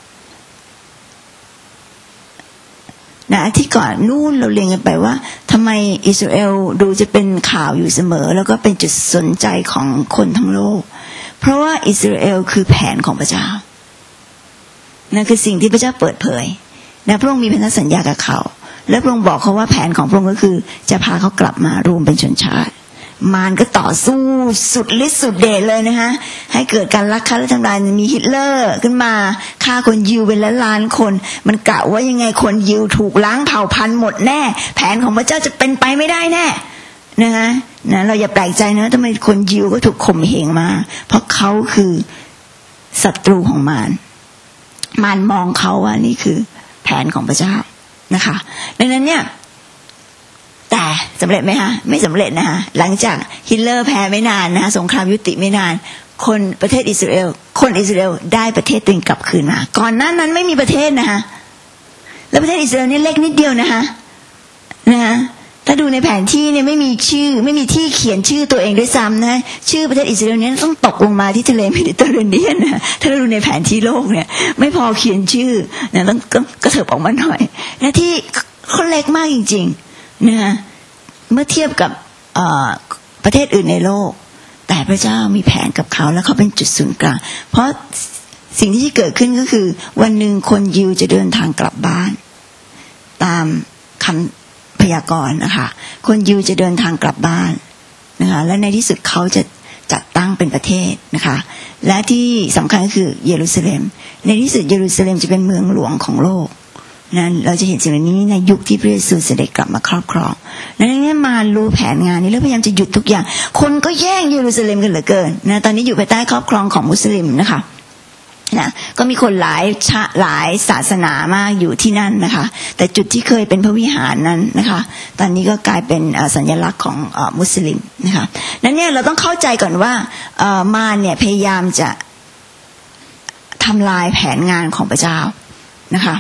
นะที่ก่อนนู่นเราเรียนกันไปว่าทำไมอิสราเอลดูจะเป็นข่าวอยู่เสมอแล้วก็เป็นจุดสนใจของคนทั้งโลกเพราะว่าอิสราเอลคือแผนของพระเจ้านั่นคือสิ่งที่พระเจ้าเปิดเผยนะพระองค์มีพันธสัญญากับเขาและพระองค์บอกเขาว่าแผนของพระองค์ก็คือจะพาเขากลับมารวมเป็นชนชาติมารก็ต่อสู้สุดฤทธิ์สุดเดชเลยนะคะให้เกิดการลักฆ่าและทำลายมีฮิตเลอร์ขึ้นมาฆ่าคนยิวเป็นล้านล้านคนมันกะว่ายังไงคนยิวถูกล้างเผ่าพันธุ์หมดแน่แผนของพระเจ้าจะเป็นไปไม่ได้แน่นะคะนะเราอย่าแปลกใจนะทำไมคนยิวก็ถูกข่มเหงมาเพราะเขาคือศัตรูของมารมารมองเขาว่านี่คือแผนของพระเจ้านะคะดังนั้นเนี่ยแต่สำเร็จไหมคะไม่สำเร็จนะคะหลังจากฮิตเลอร์แพ้ไม่นานนะคะสงครามยุติไม่นานคนประเทศอิสราเอลคนอิสราเอลได้ประเทศตัวเองกลับคืนมาก่อนหน้านั้นไม่มีประเทศนะคะแล้วประเทศอิสราเอลนี่เล็กนิดเดียวนะคะนะคะถ้าดูในแผนที่เนี่ยไม่มีชื่อไม่มีที่เขียนชื่อตัวเองด้วยซ้ำนะชื่อประเทศอิสราเอลนี้ต้องตกลงมาที่ทะเลเมดิเตอร์เรเนียนนะถ้าเราดูในแผนที่โลกเนี่ยไม่พอเขียนชื่อนะต้องกระเถิบออกมาหน่อยนะที่เขาเล็กมากจริงๆนะคะเมื่อเทียบกับประเทศอื่นในโลกแต่พระเจ้ามีแผนกับเขาแล้วเขาเป็นจุดศูนย์กลางเพราะสิ่งที่เกิดขึ้นก็คือวันหนึ่งคนยิวจะเดินทางกลับบ้านตามคำพยากรณ์นะคะคนยิวจะเดินทางกลับบ้านนะคะและในที่สุดเขาจะจัดตั้งเป็นประเทศนะคะและที่สำคัญก็คือเยรูซาเล็มในที่สุดเยรูซาเล็มจะเป็นเมืองหลวงของโลกนั้นเราจะเห็นสิ่งนี้ในยุคที่พระเยซูเสด็จกลับมาครอบครองนั้นนี่มารู้แผนงานนี้แล้วพยายามจะหยุดทุกอย่างคนก็แย่งเยรูซาเล็มกันเหลือเกินนะตอนนี้อยู่ภายใต้ครอบครองของมุสลิมนะคะนะก็มีคนหลายชาหลายศาสนามากอยู่ที่นั่นนะคะแต่จุดที่เคยเป็นพระวิหารนั้นนะคะตอนนี้ก็กลายเป็นสัญลักษณ์ของมุสลิมนะคะนั้นเนี่ยเราต้องเข้าใจก่อนว่ามารเนี่ยพยายามจะทำลายแผนงานของพระเจ้านะคะ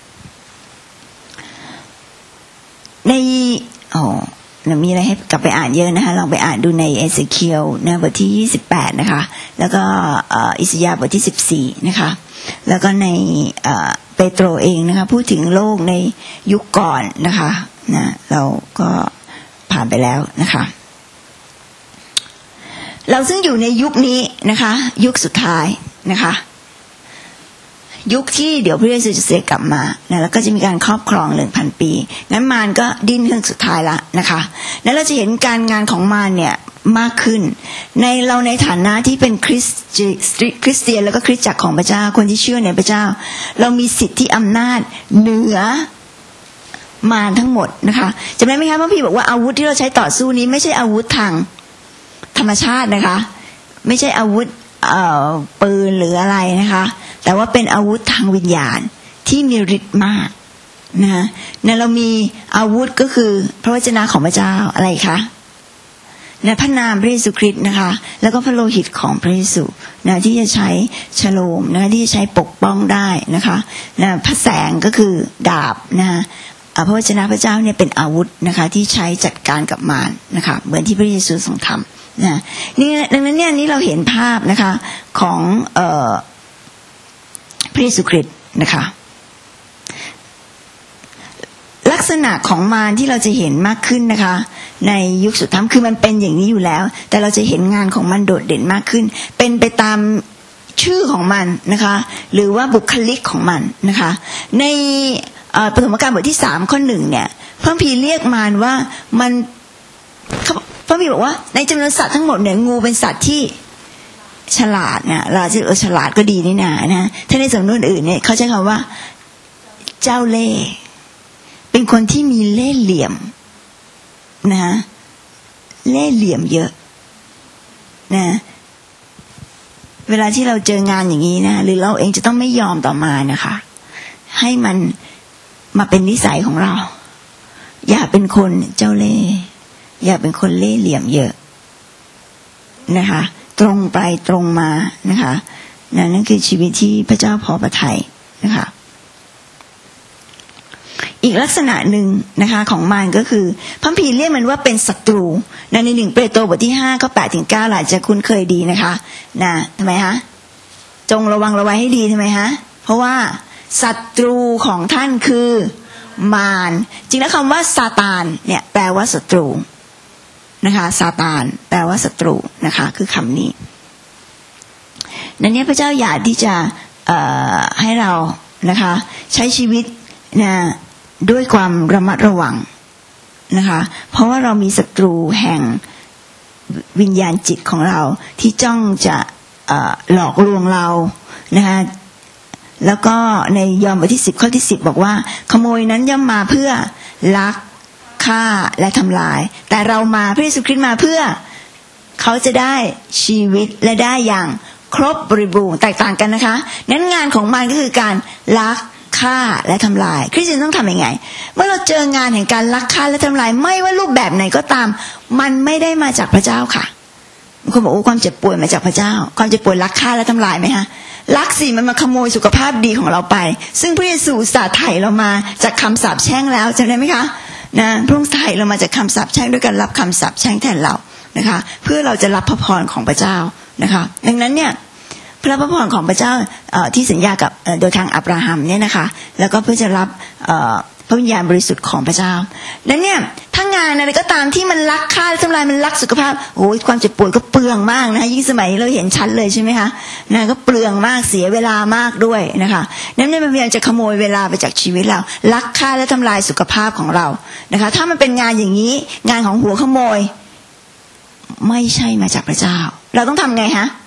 ในโอ้มีอะไรให้กลับไปอ่านเยอะนะคะลองไปอ่านดูในเอเซเคียลนะบทที่ยี่สิบแปดนะคะแล้วก็อิสยาห์บทที่สิบสี่นะคะแล้วก็ในเปโตรเองนะคะพูดถึงโลกในยุคก่อนนะคะนะเราก็ผ่านไปแล้วนะคะเราซึ่งอยู่ในยุคนี้นะคะยุคสุดท้ายนะคะยุคที่เดี๋ยวพระเยซูจะเสด็จกลับมานะแล้วก็จะมีการครอบครองหนึ่งพันปีงั้นมารก็ดิ้นเครื่องสุดท้ายละนะคะแล้วเราจะเห็นการงานของมารเนี่ยมากขึ้นในเราในฐานะที่เป็นคริสคริสเตียนแล้วก็คริสตจักรของพระเจ้าคนที่เชื่อในพระเจ้าเรามีสิทธิอำนาจเหนือมารทั้งหมดนะคะจำได้ไหมคะพระพี่บอกว่าอาวุธที่เราใช้ต่อสู้นี้ไม่ใช่อาวุธทางธรรมชาตินะคะไม่ใช่อาวุธเอ่อปืนหรืออะไรนะคะแต่ว่าเป็นอาวุธทางวิญญาณที่มีฤทธิ์มากนะนะเรามีอาวุธก็คือพระวจนะของพระเจ้าอะไรคะในพระนามพระเยซูคริสต์นะคะแล้วก็พระโลหิตของพระเยซูนะที่จะใช้ฉโลมนะที่จะใช้ปกป้องได้นะคะนะพระแสงก็คือดาบนะพระวจนะพระเจ้าเนี่ยเป็นอาวุธนะคะที่ใช้จัดการกับมารนะคะเหมือนที่พระเยซูทรงทำนะนี่ดังนั้นเนี่ยนี่เราเห็นภาพนะคะของเอ่อพระเยซูคริสต์นะคะลักษณะของมารที่เราจะเห็นมากขึ้นนะคะในยุคสุดท้ายคือมันเป็นอย่างนี้อยู่แล้วแต่เราจะเห็นงานของมันโดดเด่นมากขึ้นเป็นไปตามชื่อของมันนะคะหรือว่าบุคลิกของมันนะคะในปฐมกาลบทที่สามข้อหนึ่งเนี่ยพระคัมภีร์เรียกมารว่ามันพระคัมภีร์บอกว่าในจำนวนสัตว์ทั้งหมดเนี่ยงูเป็นสัตว์ที่ฉลาดนะเราจะเออฉลาดก็ดีนี่นานะถ้าในสำนวนอื่นเนี่ยเขาใช้คำว่าเจ้าเล่ห์เป็นคนที่มีเล่ห์เหลี่ยมนะเล่ห์เหลี่ยมเยอะนะเวลาที่เราเจองานอย่างนี้นะหรือเราเองจะต้องไม่ยอมต่อมานะคะให้มันมาเป็นนิสัยของเราอย่าเป็นคนเจ้าเล่ห์อย่าเป็นคนเล่ห์เหลี่ยมเยอะนะคะตรงไปตรงมานะคะนั่นคือชีวิตที่พระเจ้าพอพระทัยนะคะอีกลักษณะหนึ่งนะคะของมารก็คือพระคัมภีร์เรียกมันว่าเป็นศัตรูในหนึ่งเปโตรบทที่ห้าข้อแปดถึงเก้าอาจจะคุ้นเคยดีนะคะนะทำไมฮะจงระวังระวังให้ดีทำไมฮะเพราะว่าศัตรูของท่านคือมารจริงแล้วคำว่าซาตานเนี่ยแปลว่าศัตรูนะคะซาตานแปลว่าศัตรูนะคะคือคำนี้นั้นเนี่ยพระเจ้าอยากที่จะเอ่อให้เรานะคะใช้ชีวิตนะด้วยความระมัดระวังนะคะเพราะว่าเรามีศัตรูแห่งวิญญาณจิตของเราที่จ้องจะเอ่อหลอกลวงเรานะคะแล้วก็ในยอห์นบทที่สิบข้อที่สิบบอกว่าขโมยนั้นย่อมมาเพื่อลักฆ่าและทำลายแต่เรามาพระเยซูคริสต์มาเพื่อเขาจะได้ชีวิตและได้อย่างครบบริบูรณ์แตกต่างกันนะคะนั้นงานของมันก็คือการลักฆ่าและทำลายคริสเตียนต้องทำยังไงเมื่อเราเจองานแห่งการลักฆ่าและทำลายไม่ว่ารูปแบบไหนก็ตามมันไม่ได้มาจากพระเจ้าค่ะบางคนบอกโอ้ความเจ็บป่วยมาจากพระเจ้าความเจ็บป่วยลักฆ่าและทำลายไหมฮะลักสิมันมาขโมยสุขภาพดีของเราไปซึ่งพระเยซูอุตส่าห์ไถ่เรามาจากคำสาปแช่งแล้วจำได้ไหมคะนะพระองค์ไถ่เรามาจากคำสาปแช่งด้วยการรับคำสาปแช่งแทนเรานะคะเพื่อเราจะรับพระพรของพระเจ้านะคะดังนั้นเนี่ยพระพระพรของพระเจ้าที่สัญญากับโดยทางอับราฮัมเนี่ยนะคะแล้วก็เพื่อจะรับพระวิญญาณบริสุทธิ์ของพระเจ้าแล้วเนี่ยถ้างานอะไรก็ตามที่มันลักฆ่าทำลายมันลักสุขภาพโอ้ยความเจ็บปวดก็เปลืองมากนะคะยิ่งสมัยนี้เราเห็นชัดเลยใช่ไหมคะนะก็เปลืองมากเสียเวลามากด้วยนะคะนั่นเนี่ยมันพยายามจะขโมยเวลาไปจากชีวิตเราลักฆ่าและทำลายสุขภาพของเรานะคะถ้ามันเป็นงานอย่างนี้งานของหัวขโมยไม่ใช่มาจากพระเจ้าเราต้องทำไงฮะ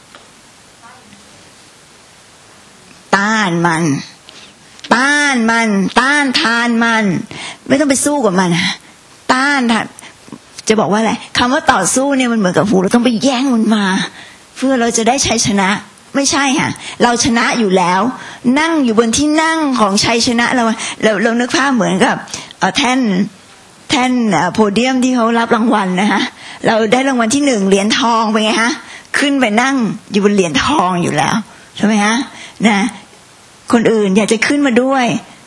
ต้านมันต้านมันต้านทานมันไม่ต้องไปสู้กับมันนะต้านทานจะบอกว่าอะไรคำว่าต่อสู้เนี่ยมันเหมือนกับหูเราต้องไปแย่งมันมาเพื่อเราจะได้ชัยชนะไม่ใช่ค่ะเราชนะอยู่แล้วนั่งอยู่บนที่นั่งของชัยชนะเราเราเรานึกภาพเหมือนกับแท่นแท่นโพเดียมที่เขารับรางวัลนะคะเราได้รางวัลที่หนึ่งเหรียญทองไปไงฮะขึ้นไปนั่งอยู่บนเหรียญทองอยู่แล้วใช่ไหมฮะนะคนอื่นอยากจะขึ้นมาด้วย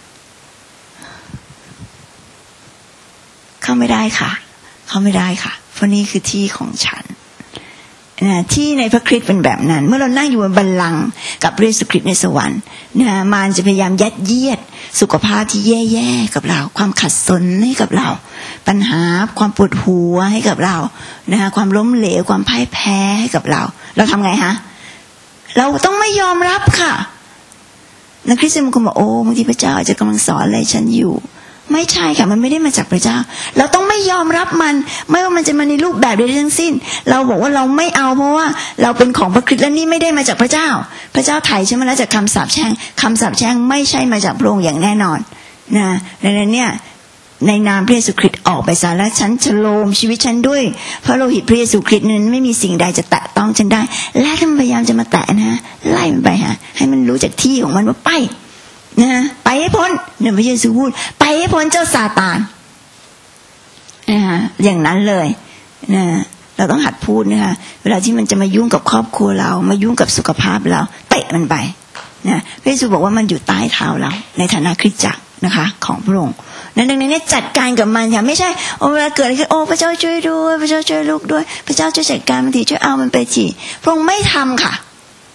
เข้าไม่ได้ค่ะเข้าไม่ได้ค่ะเพราะนี่คือที่ของฉันนะที่ในพระคริสต์เป็นแบบนั้นเมื่อเรานั่งอยู่บนบัลลังก์กับพระเยซูคริสต์ในสวรรค์นะมารจะพยายามยัดเยียดสุขภาพที่แย่ๆกับเราความขัดสนให้กับเราปัญหาความปวดหัวให้กับเรานะคะความล้มเหลวความพ่ายแพ้ให้กับเราเราทำไงฮะเราต้องไม่ยอมรับค่ะนักคริสเตียนบางคนบอกโอ้บางทีพระเจ้าอาจจะกำลังสอนอะไรฉันอยู่ไม่ใช่ค่ะมันไม่ได้มาจากพระเจ้าเราต้องไม่ยอมรับมันไม่ว่ามันจะมาในรูปแบบใดทั้งสิ้นเราบอกว่าเราไม่เอาเพราะว่าเราเป็นของพระคริสต์และนี่ไม่ได้มาจากพระเจ้าพระเจ้าไถ่ฉันมาแล้วจากคำสาปแช่งคำสาปแช่งไม่ใช่มาจากพระองค์อย่างแน่นอนนะดังนั้นเนี่ยในนามพระเยซูคริสต์ออกไปซะและฉันฉโลมชีวิตฉันด้วยพระโลหิตพระเยซูคริสต์นั้นไม่มีสิ่งใดจะแตะต้องฉันได้และถ้ามันพยายามจะมาแตะนะไล่มันไปฮะให้มันรู้จากที่ของมันว่าไปนะไปให้พ้นเนี่ยพระเยซูพูดไปให้พ้นเจ้าซาตานนะอย่างนั้นเลยนะเราต้องหัดพูดนะคะเวลาที่มันจะมายุ่งกับครอบครัวเรามายุ่งกับสุขภาพเราเตะมันไปนะพระเยซูบอกว่ามันอยู่ใต้เท้าเราในฐานะคริสตจักรนะคะของพระองค์นั้นดังนั้นเนี่ยจัดการกับมันค่ะไม่ใช่โอ้เวลาเกิดอะไรขึ้นโอ้พระเจ้าช่วยด้วยพระเจ้าช่วยลูกด้วยพระเจ้าช่วยจัดการมันทีช่วยเอามันไปทีพระองค์ไม่ทำค่ะ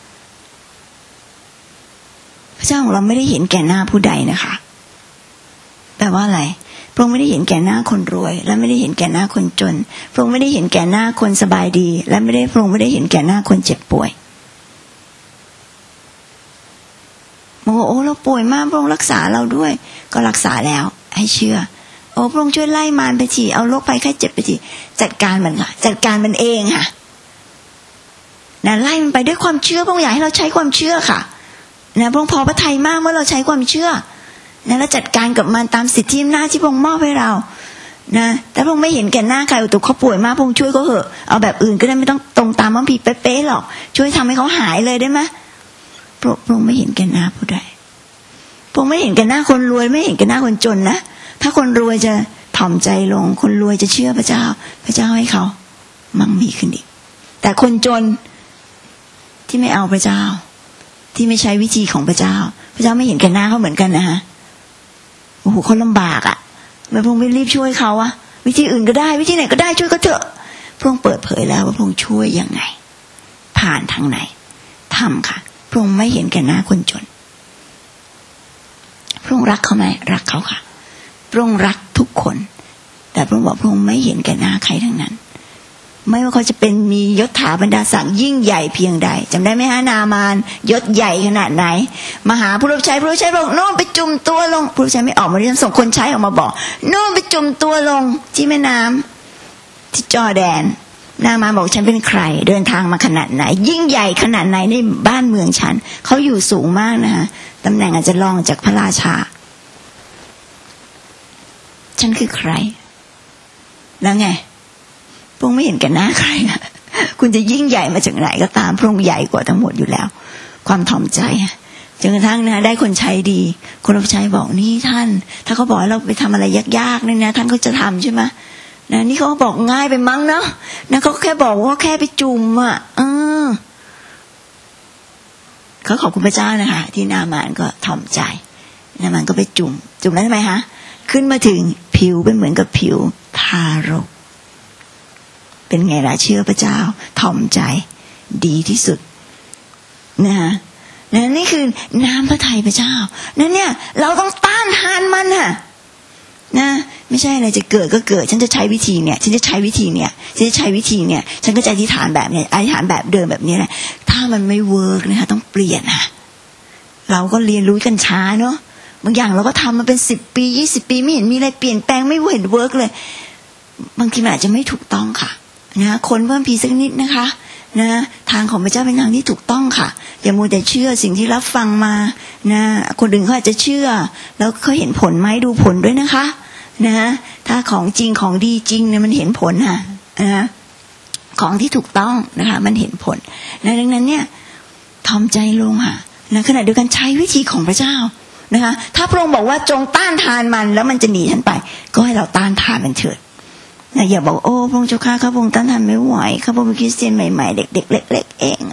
พระเจ้าของเราไม่ได้เห็นแก่หน้าผู้ใดนะคะแปลว่าอะไรพระองค์ไม่ได้เห็นแก่หน้าคนรวยและไม่ได้เห็นแก่หน้าคนจนพระองค์ไม่ได้เห็นแก่หน้าคนสบายดีและไม่ได้พระองค์ไม่ได้เห็นแก่หน้าคนเจ็บป่วยบอกว่าโอ้เราป่วยมากพระองค์รักษาเราด้วยก็รักษาแล้วให้เชื่อโอ้พระองค์ช่วยไล่มารไปทีเอาโรคไปไข้เจ็บไปทีจัดการมันค่ะจัดการมันเองค่ะนะไล่มันไปด้วยความเชื่อพระองค์อยากให้เราใช้ความเชื่อค่ะนะพระองค์พอพระทัยมากเมื่อเราใช้ความเชื่อนะแล้วจัดการกับมันตามสิทธิอำนาจที่พระองค์มอบให้เรานะแต่พระองค์ไม่เห็นแก่หน้าใครตัวเขาป่วยมากพระองค์ช่วยเขาเถอะเอาแบบอื่นก็ได้ไม่ต้องตรงตามพระคัมภีร์เป๊ะๆหรอกช่วยทำให้เขาหายเลยได้ไหมพระองค์ไม่เห็นแก่หน้าผู้ใดพระองค์ไม่เห็นแก่หน้าคนรวยไม่เห็นแก่หน้าคนจนนะถ้าคนรวยจะถ่อมใจลงคนรวยจะเชื่อพระเจ้าพระเจ้าให้เขามั่งมีขึ้นอีกแต่คนจนที่ไม่เอาพระเจ้าที่ไม่ใช้วิธีของพระเจ้าพระเจ้าไม่เห็นแก่หน้าเขาเหมือนกันนะฮะโอ้โหเขาลำบากอ่ะพระองค์ไม่รีบช่วยเขาอะวิธีอื่นก็ได้วิธีไหนก็ได้ช่วยก็เถอะพระองค์เปิดเผยแล้วว่าพระองค์ช่วยยังไงผ่านทางไหนทำค่ะพระองค์ไม่เห็นแก่หน้าคนจนพระองค์รักเขาไหมรักเขาค่ะพระองค์รักทุกคนแต่พระองค์บอกพระองค์ไม่เห็นแก่หน้าใครทั้งนั้นไม่ว่าเขาจะเป็นมียศถาบรรดาศักดิ์ยิ่งใหญ่เพียงใดจำได้ไหมฮะนามานยศใหญ่ขนาดไหนมาหาผู้รับใช้ผู้รับใช้บอกโน่นไปจุ่มตัวลงผู้รับใช้ไม่ออกมาเรียนส่งคนใช้ออกมาบอกโน่นไปจุ่มตัวลงที่แม่น้ำที่จอร์แดนนามานบอกฉันเป็นใครเดินทางมาขนาดไหนยิ่งใหญ่ขนาดไหนในบ้านเมืองฉันเขาอยู่สูงมากนะฮะตำแหน่งอาจจะรองจากพระราชาฉันคือใครแล้วไงพระองค์ไม่เห็นแก่หน้าใครนะคุณจะยิ่งใหญ่มาจากไหนก็ตามพระองค์ใหญ่กว่าทั้งหมดอยู่แล้วความถ่อมใจจนกระทั่งนะได้คนใช้ดีคนรับใช้บอกนี่ท่านถ้าเขาบอกเราไปทำอะไรยากๆนี่นะท่านก็จะทำใช่ไหมนะนี่เขาบอกง่ายไปมั้งเนาะนะเขาแค่บอกว่าแค่ไปจุ่มอ่ะเออเขาขอบคุณพระเจ้านะคะที่นามานก็ถ่อมใจนามานก็ไปจุ่มจุ่มแล้วทำไมคะขึ้นมาถึงผิวเป็นเหมือนกับผิวทารกเป็นไงล่ะเชื่อพระเจ้าถ่อมใจดีที่สุดนะฮะนั่นนี่คือน้ำพระทัยพระเจ้านั่นเนี่ยเราต้องต้านทานมันค่ะนะไม่ใช่อะไรจะเกิดก็เกิดฉันจะใช้วิธีเนี่ยฉันจะใช้วิธีเนี่ยฉันจะใช้วิธีเนี่ยฉันก็จะอธิษฐานแบบเนี่ยอธิษฐานแบบเดิมแบบนี้แหละถ้ามันไม่เวิร์กนะคะต้องเปลี่ยนค่ะเราก็เรียนรู้กันช้าเนาะบางอย่างเราก็ทำมาเป็นสิบปียี่สิบปีไม่เห็นมีอะไรเปลี่ยนแปลงไม่เห็นเวิร์กเลยบางทีมันอาจจะไม่ถูกต้องค่ะนะคนเพิ่มพีสักนิดนะคะนะทางของพระเจ้าเป็นทางที่ถูกต้องค่ะอย่ามัวแต่เชื่อสิ่งที่รับฟังมานะคนอื่นเขาอาจจะเชื่อแล้วเขาเห็นผลไหมดูผลด้วยนะคะนะถ้าของจริงของดีจริงเนี่ยมันเห็นผลค่ะนะของที่ถูกต้องนะคะมันเห็นผลนะดังนั้นเนี่ยทอมใจลงค่ะนะขณะเดียวกันใช้วิธีของพระเจ้านะคะถ้าพระองค์บอกว่าจงต้านทานมันแล้วมันจะหนีฉันไปก็ให้เราต้านทานมันเถิดนะอย่าบอกโอ้พระองค์เจ้าข้าข้าพระองค์ต้านทานไม่ไหวข้าพระองค์เป็นคริสเตียนใหม่ๆเด็กๆเล็กๆเอง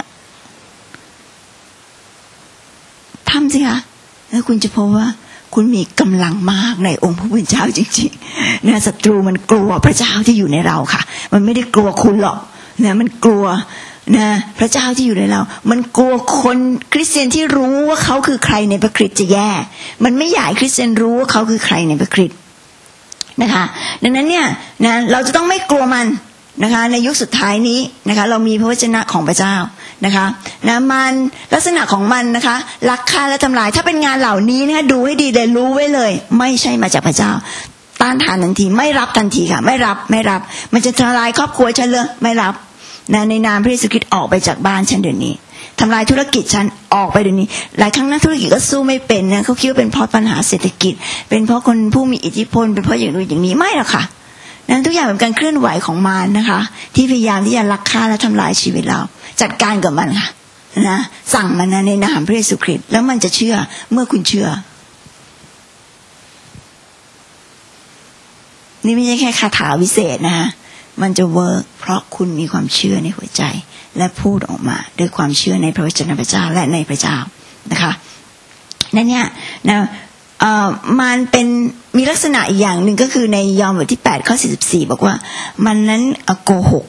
ทำสิคะแล้วคุณจะพบว่าคุณมีกำลังมากในองค์พระผู้เป็นเจ้าจริงๆนะศัตรูมันกลัวพระเจ้าที่อยู่ในเราค่ะมันไม่ได้กลัวคุณหรอกนะมันกลัวนะพระเจ้าที่อยู่ในเรามันกลัวคนคริสเตียนที่รู้ว่าเขาคือใครในพระคริสต์จะแย่มันไม่อยากคริสเตียนรู้ว่าเขาคือใครในพระคริสต์นะคะดังนั้นเนี่ยนะเราจะต้องไม่กลัวมันนะคะในยุคสุดท้ายนี้นะคะเรามีพระวจนะของพระเจ้านะคะนะมันลักษณะของมันนะคะลักฆ่าและทำลายถ้าเป็นงานเหล่านี้นะคะดูให้ดีเลยรู้ไว้เลยไม่ใช่มาจากพระเจ้าต้านทานทันทีไม่รับทันทีค่ะไม่รับไม่รับมันจะทำลายครอบครัวฉันเลยไม่รับนะในนามพระเยซูคริสต์ออกไปจากบ้านฉันเดี๋ยวนี้ทำลายธุรกิจฉันออกไปเดี๋ยวนี้หลายครั้งนักธุรกิจก็สู้ไม่เป็นนะเขาคิดว่าเป็นเพราะปัญหาเศรษฐกิจเป็นเพราะคนผู้มีอิทธิพลเป็นเพราะอย่างนู้นอย่างนี้ไม่หรอกค่ะนั้นทุกอย่างเป็นการเคลื่อนไหวของมารนะคะที่พยายามที่จะลักฆ่าและทำลายชีวิตเราจัดการกับมันค่ะนะสั่งมันนะในนามพระเยซูคริสต์แล้วมันจะเชื่อเมื่อคุณเชื่อนี่ไม่ใช่แค่คาถาวิเศษนะคะมันจะเวิร์กเพราะคุณมีความเชื่อในหัวใจและพูดออกมาด้วยความเชื่อในพระวจนะพระเจ้าและในพระเจ้านะคะนั่นเนี่ยนะเอ่อมันเป็นมีลักษณะอีกอย่างหนึ่งก็คือในยอห์นบทที่แปดข้อสี่สิบสี่บอกว่ามันนั้นโกหก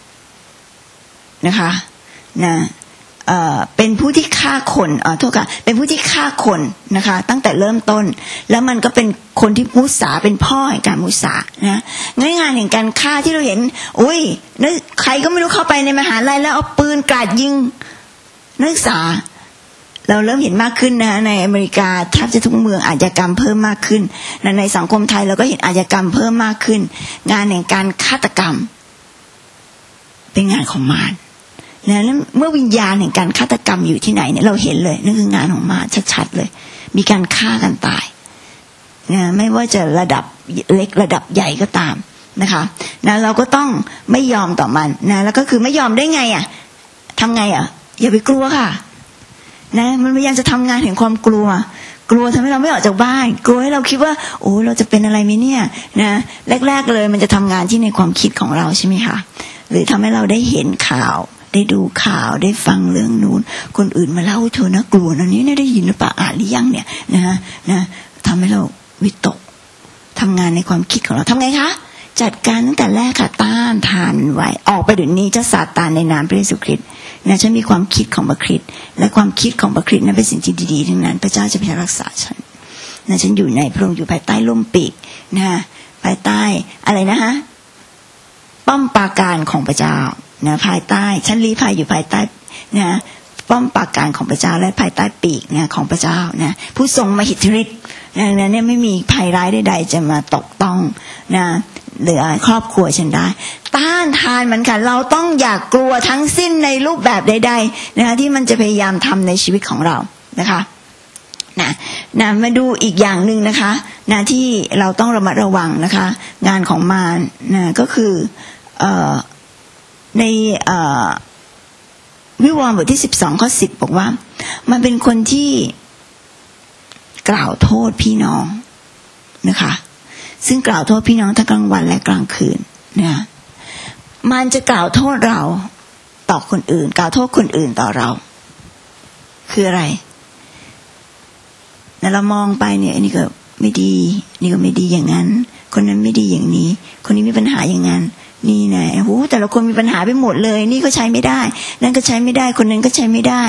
นะคะนะเอ่อเป็นผู้ที่ฆ่าคนอ่าโทษค่ะเป็นผู้ที่ฆ่าคนนะคะตั้งแต่เริ่มต้นแล้วมันก็เป็นคนที่มุสาเป็นพ่อแห่งการมุสานะงานแห่งการฆ่าที่เราเห็นอุ้ยนึกใครก็ไม่รู้เข้าไปในมหาลัยแล้วเอาปืนกราดยิงนักศึกษาเราเริ่มเห็นมากขึ้นนะในอเมริกาแทบจะทุกเมืองอาชญากรรมเพิ่มมากขึ้นในสังคมไทยเราก็เห็นอาชญากรรมเพิ่มมากขึ้นงานแห่งการฆาตกรรมเป็นงานของมารนะเมื่อวิญญาณแห่งการฆาตกรรมอยู่ที่ไหนเนี่ยเราเห็นเลยนั่นคืองานของมารชัดๆเลยมีการฆ่ากันตายนะไม่ว่าจะระดับเล็กระดับใหญ่ก็ตามนะคะนะเราก็ต้องไม่ยอมต่อมันนะแล้วก็คือไม่ยอมได้ไงอ่ะทำไงอ่ะอย่าไปกลัวค่ะนะมันพยายามจะทำงานแห่งความกลัวกลัวทำให้เราไม่ออกจากบ้านกลัวให้เราคิดว่าโอ้เราจะเป็นอะไรไหมเนี่ยนะแรกๆเลยมันจะทำงานที่ในความคิดของเราใช่ไหมคะหรือทำให้เราได้เห็นข่าวได้ดูข่าวได้ฟังเรื่องนู้นคนอื่นมาเล่าเธอนะกลัวนะนี้ได้ยินหรือเปล่าอ่านหรือยังเนี่ยนะนะทำให้เราวิตกทำงานในความคิดของเราทำไงคะจัดการตั้งแต่แรกค่ะต้านทานไว้ออกไปเดี๋ยวนี้เจ้าซาตานในนามพระเยซูคริสต์นะฉันมีความคิดของพระคริสต์และความคิดของพระคริสต์นั้นเป็นสิ่งที่ดีๆทั้งนั้นพระเจ้าจะพิทักษ์รักษาฉันนะฉันอยู่ในพระองค์อยู่ภายใต้ร่มปีกนะภายใต้อะไรนะฮะป้อมปราการของพระเจ้านะภายใต้ฉันลี้ภัยอยู่ภายใต้นะป้อมปราการของพระเจ้าและภายใต้ปีกนะของพระเจ้านะผู้ทรงมหิทธิฤทธิ์นะเนี่ยไม่มีภัยร้ายใดๆจะมาตกต้องนะเหลือครอบครัวฉันได้ต้านทานมันค่ะเราต้องอย่ากกลัวทั้งสิ้นในรูปแบบใดๆนะคะที่มันจะพยายามทำในชีวิตของเรานะคะนะนะมาดูอีกอย่างหนึ่งนะคะนะที่เราต้องระมัดระวังนะคะงานของมารนะก็คือเอ่อในเอ่อวิวรณ์บทที่สิบสองข้อสิบบอกว่ามันเป็นคนที่กล่าวโทษพี่น้องนะคะซึ่งกล่าวโทษพี่น้องทั้งกลางวันและกลางคืนนะมันจะกล่าวโทษเราต่อคนอื่นกล่าวโทษคนอื่นต่อเราคืออะไรแล้วเรามองไปเนี่ยอันนี้ก็ไม่ดีนี่ก็ไม่ดีอย่างนั้นคนนั้นไม่ดีอย่างนี้คนนี้มีปัญหาอย่างนั้นนี่นะโอ้โหแต่ละคนมีปัญหาไปหมดเลยนี่ก็ใช้ไม่ได้นั่นก็ใช้ไม่ได้คนนั้นก็ใช้ไม่ได้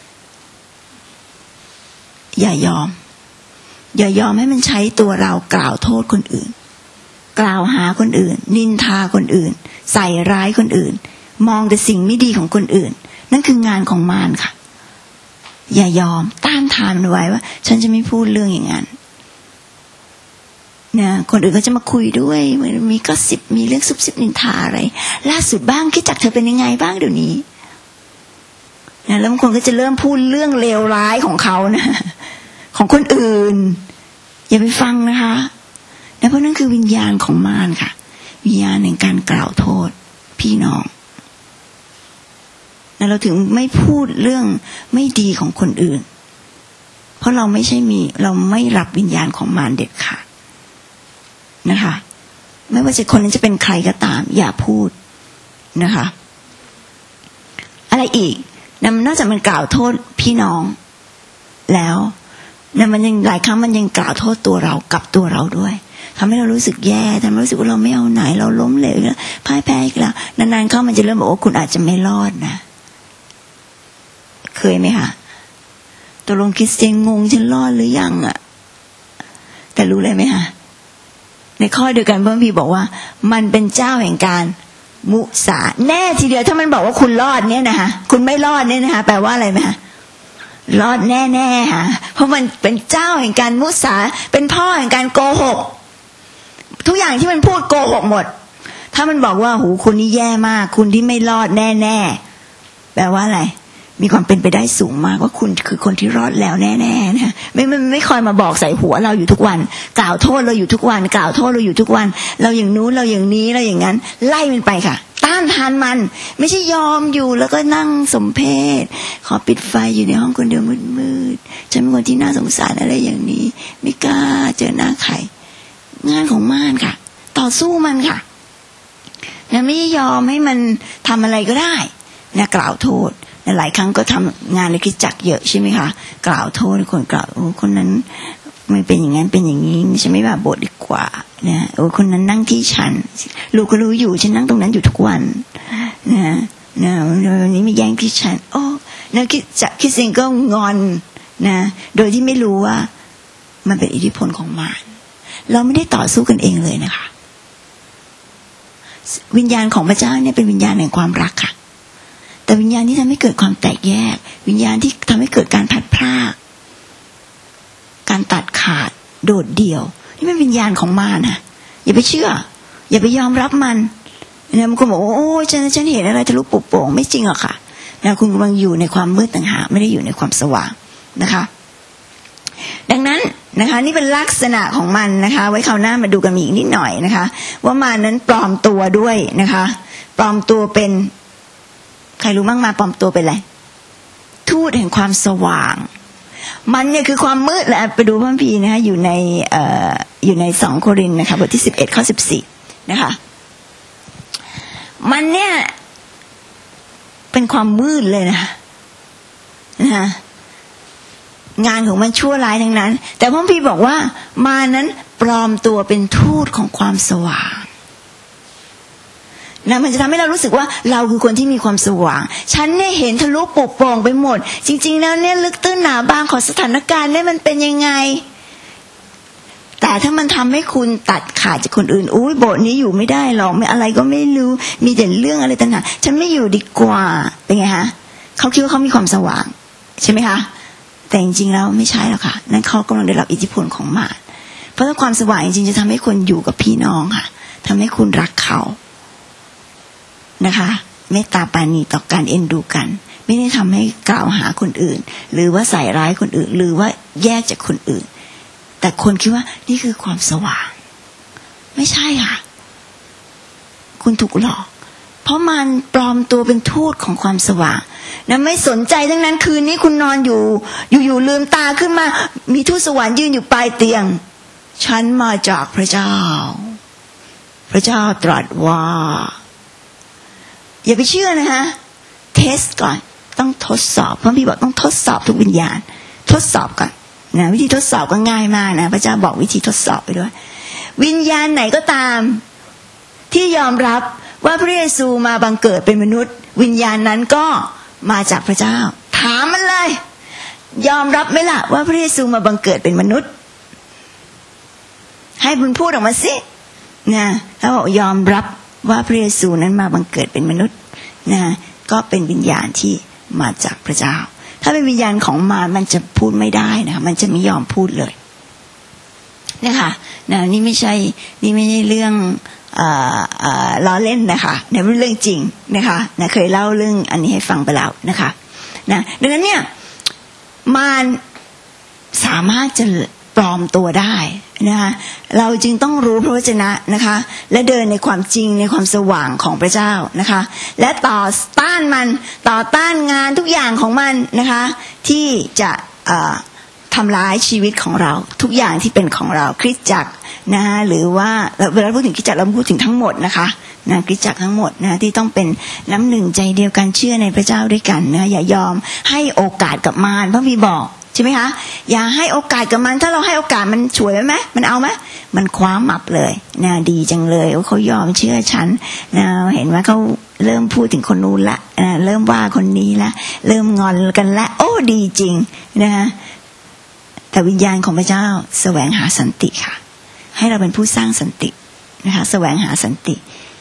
อย่ายอมอย่ายอมให้มันใช้ตัวเรากล่าวโทษคนอื่นกล่าวหาคนอื่นนินทาคนอื่นใส่ร้ายคนอื่นมองแต่สิ่งไม่ดีของคนอื่นนั่นคืองานของมารค่ะอย่ายอมต้านทานมันไว้ว่าฉันจะไม่พูดเรื่องอย่างนั้นนะคนอื่นก็จะมาคุยด้วยมีก็สิบมีเรื่องซุบซิบนินทาอะไรล่าสุดบ้างคิดจักเธอเป็นยังไงบ้างเดี๋ยวนี้นะแล้วบางคนก็จะเริ่มพูดเรื่องเลวร้ายของเขานะของคนอื่นอย่าไปฟังนะคะนะเพราะนั่นคือวิญญาณของมารค่ะวิญญาณแห่งการกล่าวโทษพี่น้องนะเราถึงไม่พูดเรื่องไม่ดีของคนอื่นเพราะเราไม่ใช่มีเราไม่รับวิญญาณของมารเด็ดขาดนะคะไม่ว่าจะคนนั้นจะเป็นใครก็ตามอย่าพูดนะคะอะไรอีกนอกจากมันกล่าวโทษพี่น้องแล้วนะมันยังหลายครั้งมันยังกล่าวโทษตัวเรากับตัวเราด้วยทำให้เรารู้สึกแย่ทำให้เรารู้สึกว่าเราไม่เอาไหนเราล้มเหลวแล้วพ่ายแพ้อีกแล้วนานๆเข้ามันจะเริ่มบอกว่าคุณอาจจะไม่รอดนะเคยไหมคะตัวลงคริสเตียนงงฉันรอดหรือยังอ่ะแต่รู้เลยไหมคะในข้อเดียวกันพระคัมภีร์บอกว่ามันเป็นเจ้าแห่งการมุสาแน่ทีเดียวถ้ามันบอกว่าคุณรอดเนี่ยนะคะคุณไม่รอดเนี่ยนะคะแปลว่าอะไรไหมคะรอดแน่ๆค่ะเพราะมันเป็นเจ้าแห่งการมุสาเป็นพ่อแห่งการโกหกทุกอย่างที่มันพูดโกหกหมดถ้ามันบอกว่าหูคุณนี่แย่มากคุณที่ไม่รอดแน่ๆแปลว่าอะไรมีความเป็นไปได้สูงมากว่าคุณคือคนที่รอดแล้วแน่ๆนะไม่ไม่ไม่คอยมาบอกใส่หัวเราอยู่ทุกวันกล่าวโทษเราอยู่ทุกวันกล่าวโทษเราอยู่ทุกวันเราอย่างนู้นเราอย่างนี้เราอย่างนั้นไล่มันไปค่ะต้านทานมันไม่ใช่ยอมอยู่แล้วก็นั่งสมเพชขอปิดไฟอยู่ในห้องคนเดียวมืดๆฉันเป็นคนที่น่าสงสารอะไรอย่างนี้ไม่กล้าเจอหน้าใครงานของม่านค่ะต่อสู้มันค่ะนะไม่ยอมให้มันทำอะไรก็ได้นะกล่าวโทษหลายครั้งก็ทำงานในคริสตจักรเยอะใช่ไหมคะกล่าวโทษคนกล่าวโอ้คนนั้นไม่เป็นอย่างนั้นเป็นอย่างนี้ฉันไม่มาโบสถ์ดีกว่านะโอ้คนนั้นนั่งที่ฉันลูกก็รู้อยู่ฉันนั่งตรงนั้นอยู่ทุกวันนะนะวันนี้ไม่แย่งที่ฉันโอ้นะคริสตจักรคริสเตียนก็งอนนะโดยที่ไม่รู้ว่ามันเป็นอิทธิพลของมารเราไม่ได้ต่อสู้กันเองเลยนะคะวิญญาณของพระเจ้าเนี่ยเป็นวิญญาณแห่งความรักค่ะแต่วิญญาณที่ทำให้เกิดความแตกแยกวิญญาณที่ทำให้เกิดการพัดพรากการตัดขาดโดดเดี่ยวนี่เป็นวิญญาณของมารนะอย่าไปเชื่ออย่าไปยอมรับมันนะบางคนบอกว่าโอ้ฉันฉันเห็นอะไรทะลุปุโป่งไม่จริงหรอกค่ะนะคุณกำลังอยู่ในความมืดต่างหากไม่ได้อยู่ในความสว่างนะคะดังนั้นนะคะนี่เป็นลักษณะของมันนะคะไว้คราวหน้ามาดูกันอีกนิดหน่อยนะคะว่ามันนั้นปลอมตัวด้วยนะคะปลอมตัวเป็นใครรู้บ้างมาปลอมตัวเป็นอะไรทูตแห่งความสว่างมันเนี่ยคือความมืดแหละไปดูพระคัมภีร์นะคะอยู่ในเอ่ออยู่ในสองโครินธ์นะคะบทที่สิบเอ็ดข้อสิบสี่นะคะมันเนี่ยเป็นความมืดเลยนะคะนะคะงานของมันชั่วร้ายทั้งนั้นแต่พระคัมภีร์บอกว่ามานั้นปลอมตัวเป็นทูตของความสว่างนะมันจะทำให้เรารู้สึกว่าเราคือคนที่มีความสว่างฉันเนี่ยเห็นทะลุปุโป่งไปหมดจริงๆแล้วเนี่ยลึกตื้นหนาบางของสถานการณ์เนี่ยมันเป็นยังไงแต่ถ้ามันทำให้คุณตัดขาดจากคนอื่นอุ้ยโบสถ์นี้อยู่ไม่ได้หรอกไม่อะไรก็ไม่รู้มีแต่เรื่องอะไรต่างๆฉันไม่อยู่ดีกว่าเป็นไงฮะเขาคิดว่าเขามีความสว่างใช่ไหมคะแต่จริงๆแล้วไม่ใช่หรอกค่ะนั่นเขากำลังได้รับอิทธิพลของมารเพราะถ้าความสว่างจริงๆจะทำให้คนอยู่กับพี่น้องค่ะทำให้คุณรักเขานะคะเมตตาปราณีต่อการเอ็นดูกันไม่ได้ทำให้กล่าวหาคนอื่นหรือว่าใส่ร้ายคนอื่นหรือว่าแยกจากคนอื่นแต่คนคิดว่านี่คือความสว่างไม่ใช่ค่ะคุณถูกหลอกเพราะมันปลอมตัวเป็นทูตของความสว่างนะไม่สนใจทั้งนั้นคืนนี้คุณนอนอยู่อยู่ๆลืมตาขึ้นมามีทูตสวรรค์ยืนอยู่ปลายเตียงฉันมาจากพระเจ้าพระเจ้าตรัสว่าอย่าไปเชื่อนะคะเทสก่อนต้องทดสอบเพราะพี่บอกต้องทดสอบทุกวิญญาณทดสอบก่อนนะวิธีทดสอบก็ง่ายมากนะพระเจ้าบอกวิธีทดสอบไปด้วยวิญญาณไหนก็ตามที่ยอมรับว่าพระเยซูมาบังเกิดเป็นมนุษย์วิญญาณนั้นก็มาจากพระเจ้าถามมันเลยยอมรับไหมล่ะว่าพระเยซูมาบังเกิดเป็นมนุษย์ให้คุณพูดออกมาสินะถ้าบอกยอมรับว่าพระเยซูนั้นมาบังเกิดเป็นมนุษย์นะก็เป็นวิญญาณที่มาจากพระเจ้าถ้าเป็นวิญญาณของมารมันจะพูดไม่ได้นะคะมันจะไม่ยอมพูดเลยนะคะนะนี่ไม่ใช่นี่ไม่ใช่เรื่องเอ่อเอ่อล้อเล่นนะคะเนี่ยเป็นเรื่องจริงนะคะนะเคยเล่าเรื่องอันนี้ให้ฟังไปแล้วนะคะนะดังนั้นเนี่ยมารสามารถจะปลอมตัวได้นะคะเราจึงต้องรู้พระวจนะนะคะและเดินในความจริงในความสว่างของพระเจ้านะคะและต่อต้านมันต่อต้านงานทุกอย่างของมันนะคะที่จะทำร้ายชีวิตของเราทุกอย่างที่เป็นของเราคริสตจักรนะคะหรือว่าเวลาพูดถึงคริสตจักรเราพูดถึงทั้งหมดนะคะนะคริสตจักรทั้งหมดนะที่ต้องเป็นน้ำหนึ่งใจเดียวกันเชื่อในพระเจ้าด้วยกันนะอย่ายอมให้โอกาสกับมารพระบิดาบอกใช่ไหมคะอย่าให้โอกาสกับมันถ้าเราให้โอกาสมันฉวยไหมมันเอาไหมมันคว้าหมับเลยนะดีจังเลยเขายอมเชื่อฉันนะเห็นว่าเขาเริ่มพูดถึงคนนู้นละนะเริ่มว่าคนนี้ละเริ่มงอนกันละโอ้ดีจริงนะแต่วิญญาณของพระเจ้าแสวงหาสันติค่ะให้เราเป็นผู้สร้างสันตินะคะแสวงหาสันติ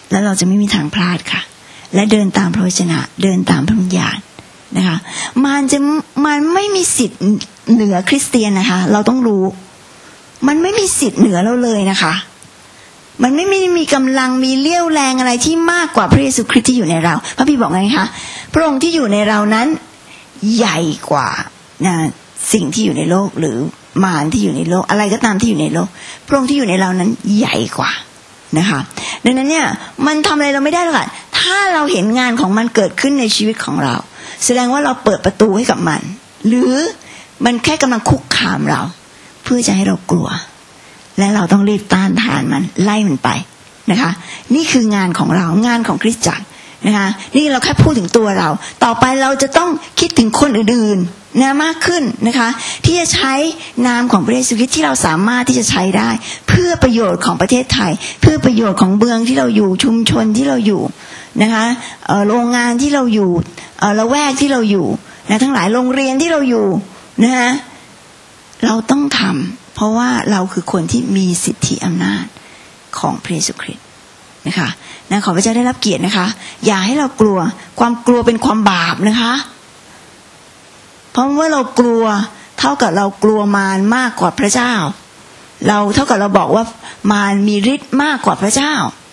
แล้วเราจะไม่มีทางพลาดค่ะและเดินตามพระวจนะเดินตามพระวิญญาณนะคะมันจะมันไม่มีสิทธิ์เหนือคริสเตียนนะคะเราต้องรู้มันไม่มีสิทธิ์เหนือเราเลยนะคะมันไม่มีมีกำลังมีเลี้ยวแรงอะไรที่มากกว่าพระเยซูคริสต์ที่อยู่ในเราพระพี่บอกไงคะพระองค์ที่อยู่ในเรานั้นใหญ่กว่านะสิ่งที่อยู่ในโลกหรือมารที่อยู่ในโลกอะไรก็ตามที่อยู่ในโลกพระองค์ที่อยู่ในเรานั้นใหญ่กว่านะคะดังนั้นเนี่ยมันทำอะไรเราไม่ได้หรอกค่ะถ้าเราเห็นงานของมันเกิดขึ้นในชีวิตของเราแสดงว่าเราเปิดประตูให้กับมันหรือมันแค่กำลังคุกคามเราเพื่อจะให้เรากลัวและเราต้องรีบต้านทานมันไล่มันไปนะคะนี่คืองานของเรางานของคริสตจักรนะคะนี่เราแค่พูดถึงตัวเราต่อไปเราจะต้องคิดถึงคนอื่นๆนะมากขึ้นนะคะที่จะใช้นามของพระเยซูคริสต์ที่เราสามารถที่จะใช้ได้เพื่อประโยชน์ของประเทศไทยเพื่อประโยชน์ของเมืองที่เราอยู่ชุมชนที่เราอยู่นะคะเอ่อโรงงานที่เราอยู่เอ่อละแวกที่เราอยู่นะทั้งหลายโรงเรียนที่เราอยู่นะคะเราต้องทำเพราะว่าเราคือคนที่มีสิทธิอำนาจของพระเยซูคริสต์นะคะนะขอพระเจ้าได้รับเกียรตินะคะอย่าให้เรากลัวความกลัวเป็นความบาปนะคะเพราะว่าเรากลัวเท่ากับเรากลัวมารมากกว่าพระเจ้าเราเท่ากับเราบอกว่ามารมีฤทธิ์มากกว่าพระเจ้า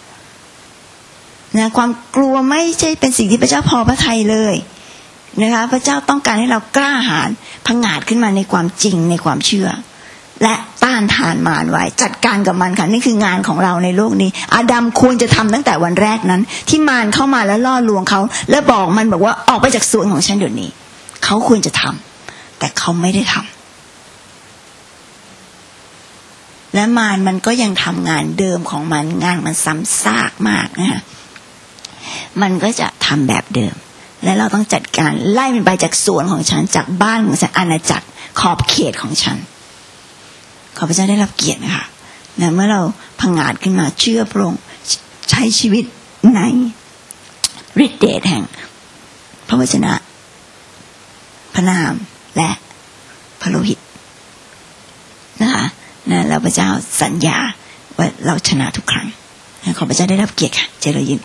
นะความกลัวไม่ใช่เป็นสิ่งที่พระเจ้าพอพระทัยเลยนะคะพระเจ้าต้องการให้เรากล้าหาญผงาดขึ้นมาในความจริงในความเชื่อและต้านทานมารไว้จัดการกับมันค่ะนี่คืองานของเราในโลกนี้อาดัมควรจะทำตั้งแต่วันแรกนั้นที่มารเข้ามาแล้วล่อลวงเขาแล้วบอกมันบอกว่าออกไปจากสวนของฉันเดี๋ยวนี้เขาควรจะทำแต่เขาไม่ได้ทำและมารมันก็ยังทำงานเดิมของมันงานมันซ้ำซากมากนะคะมันก็จะทำแบบเดิมและเราต้องจัดการไล่มันไปจากสวนของฉันจากบ้านของฉันอาณาจักรขอบเขตของฉันขอพระเจ้าได้รับเกียรตินะคะนะเมื่อเราผงาดขึ้นมาเชื่อพระองค์ใช้ชีวิตในฤทธิ์เดชแห่งพระวจนะพระนามและพระโลหิตนะคะนะแล้วพระเจ้าสัญญาว่าเราชนะทุกครั้งขอพระเจ้าได้รับเกียรติค่ะเจริญ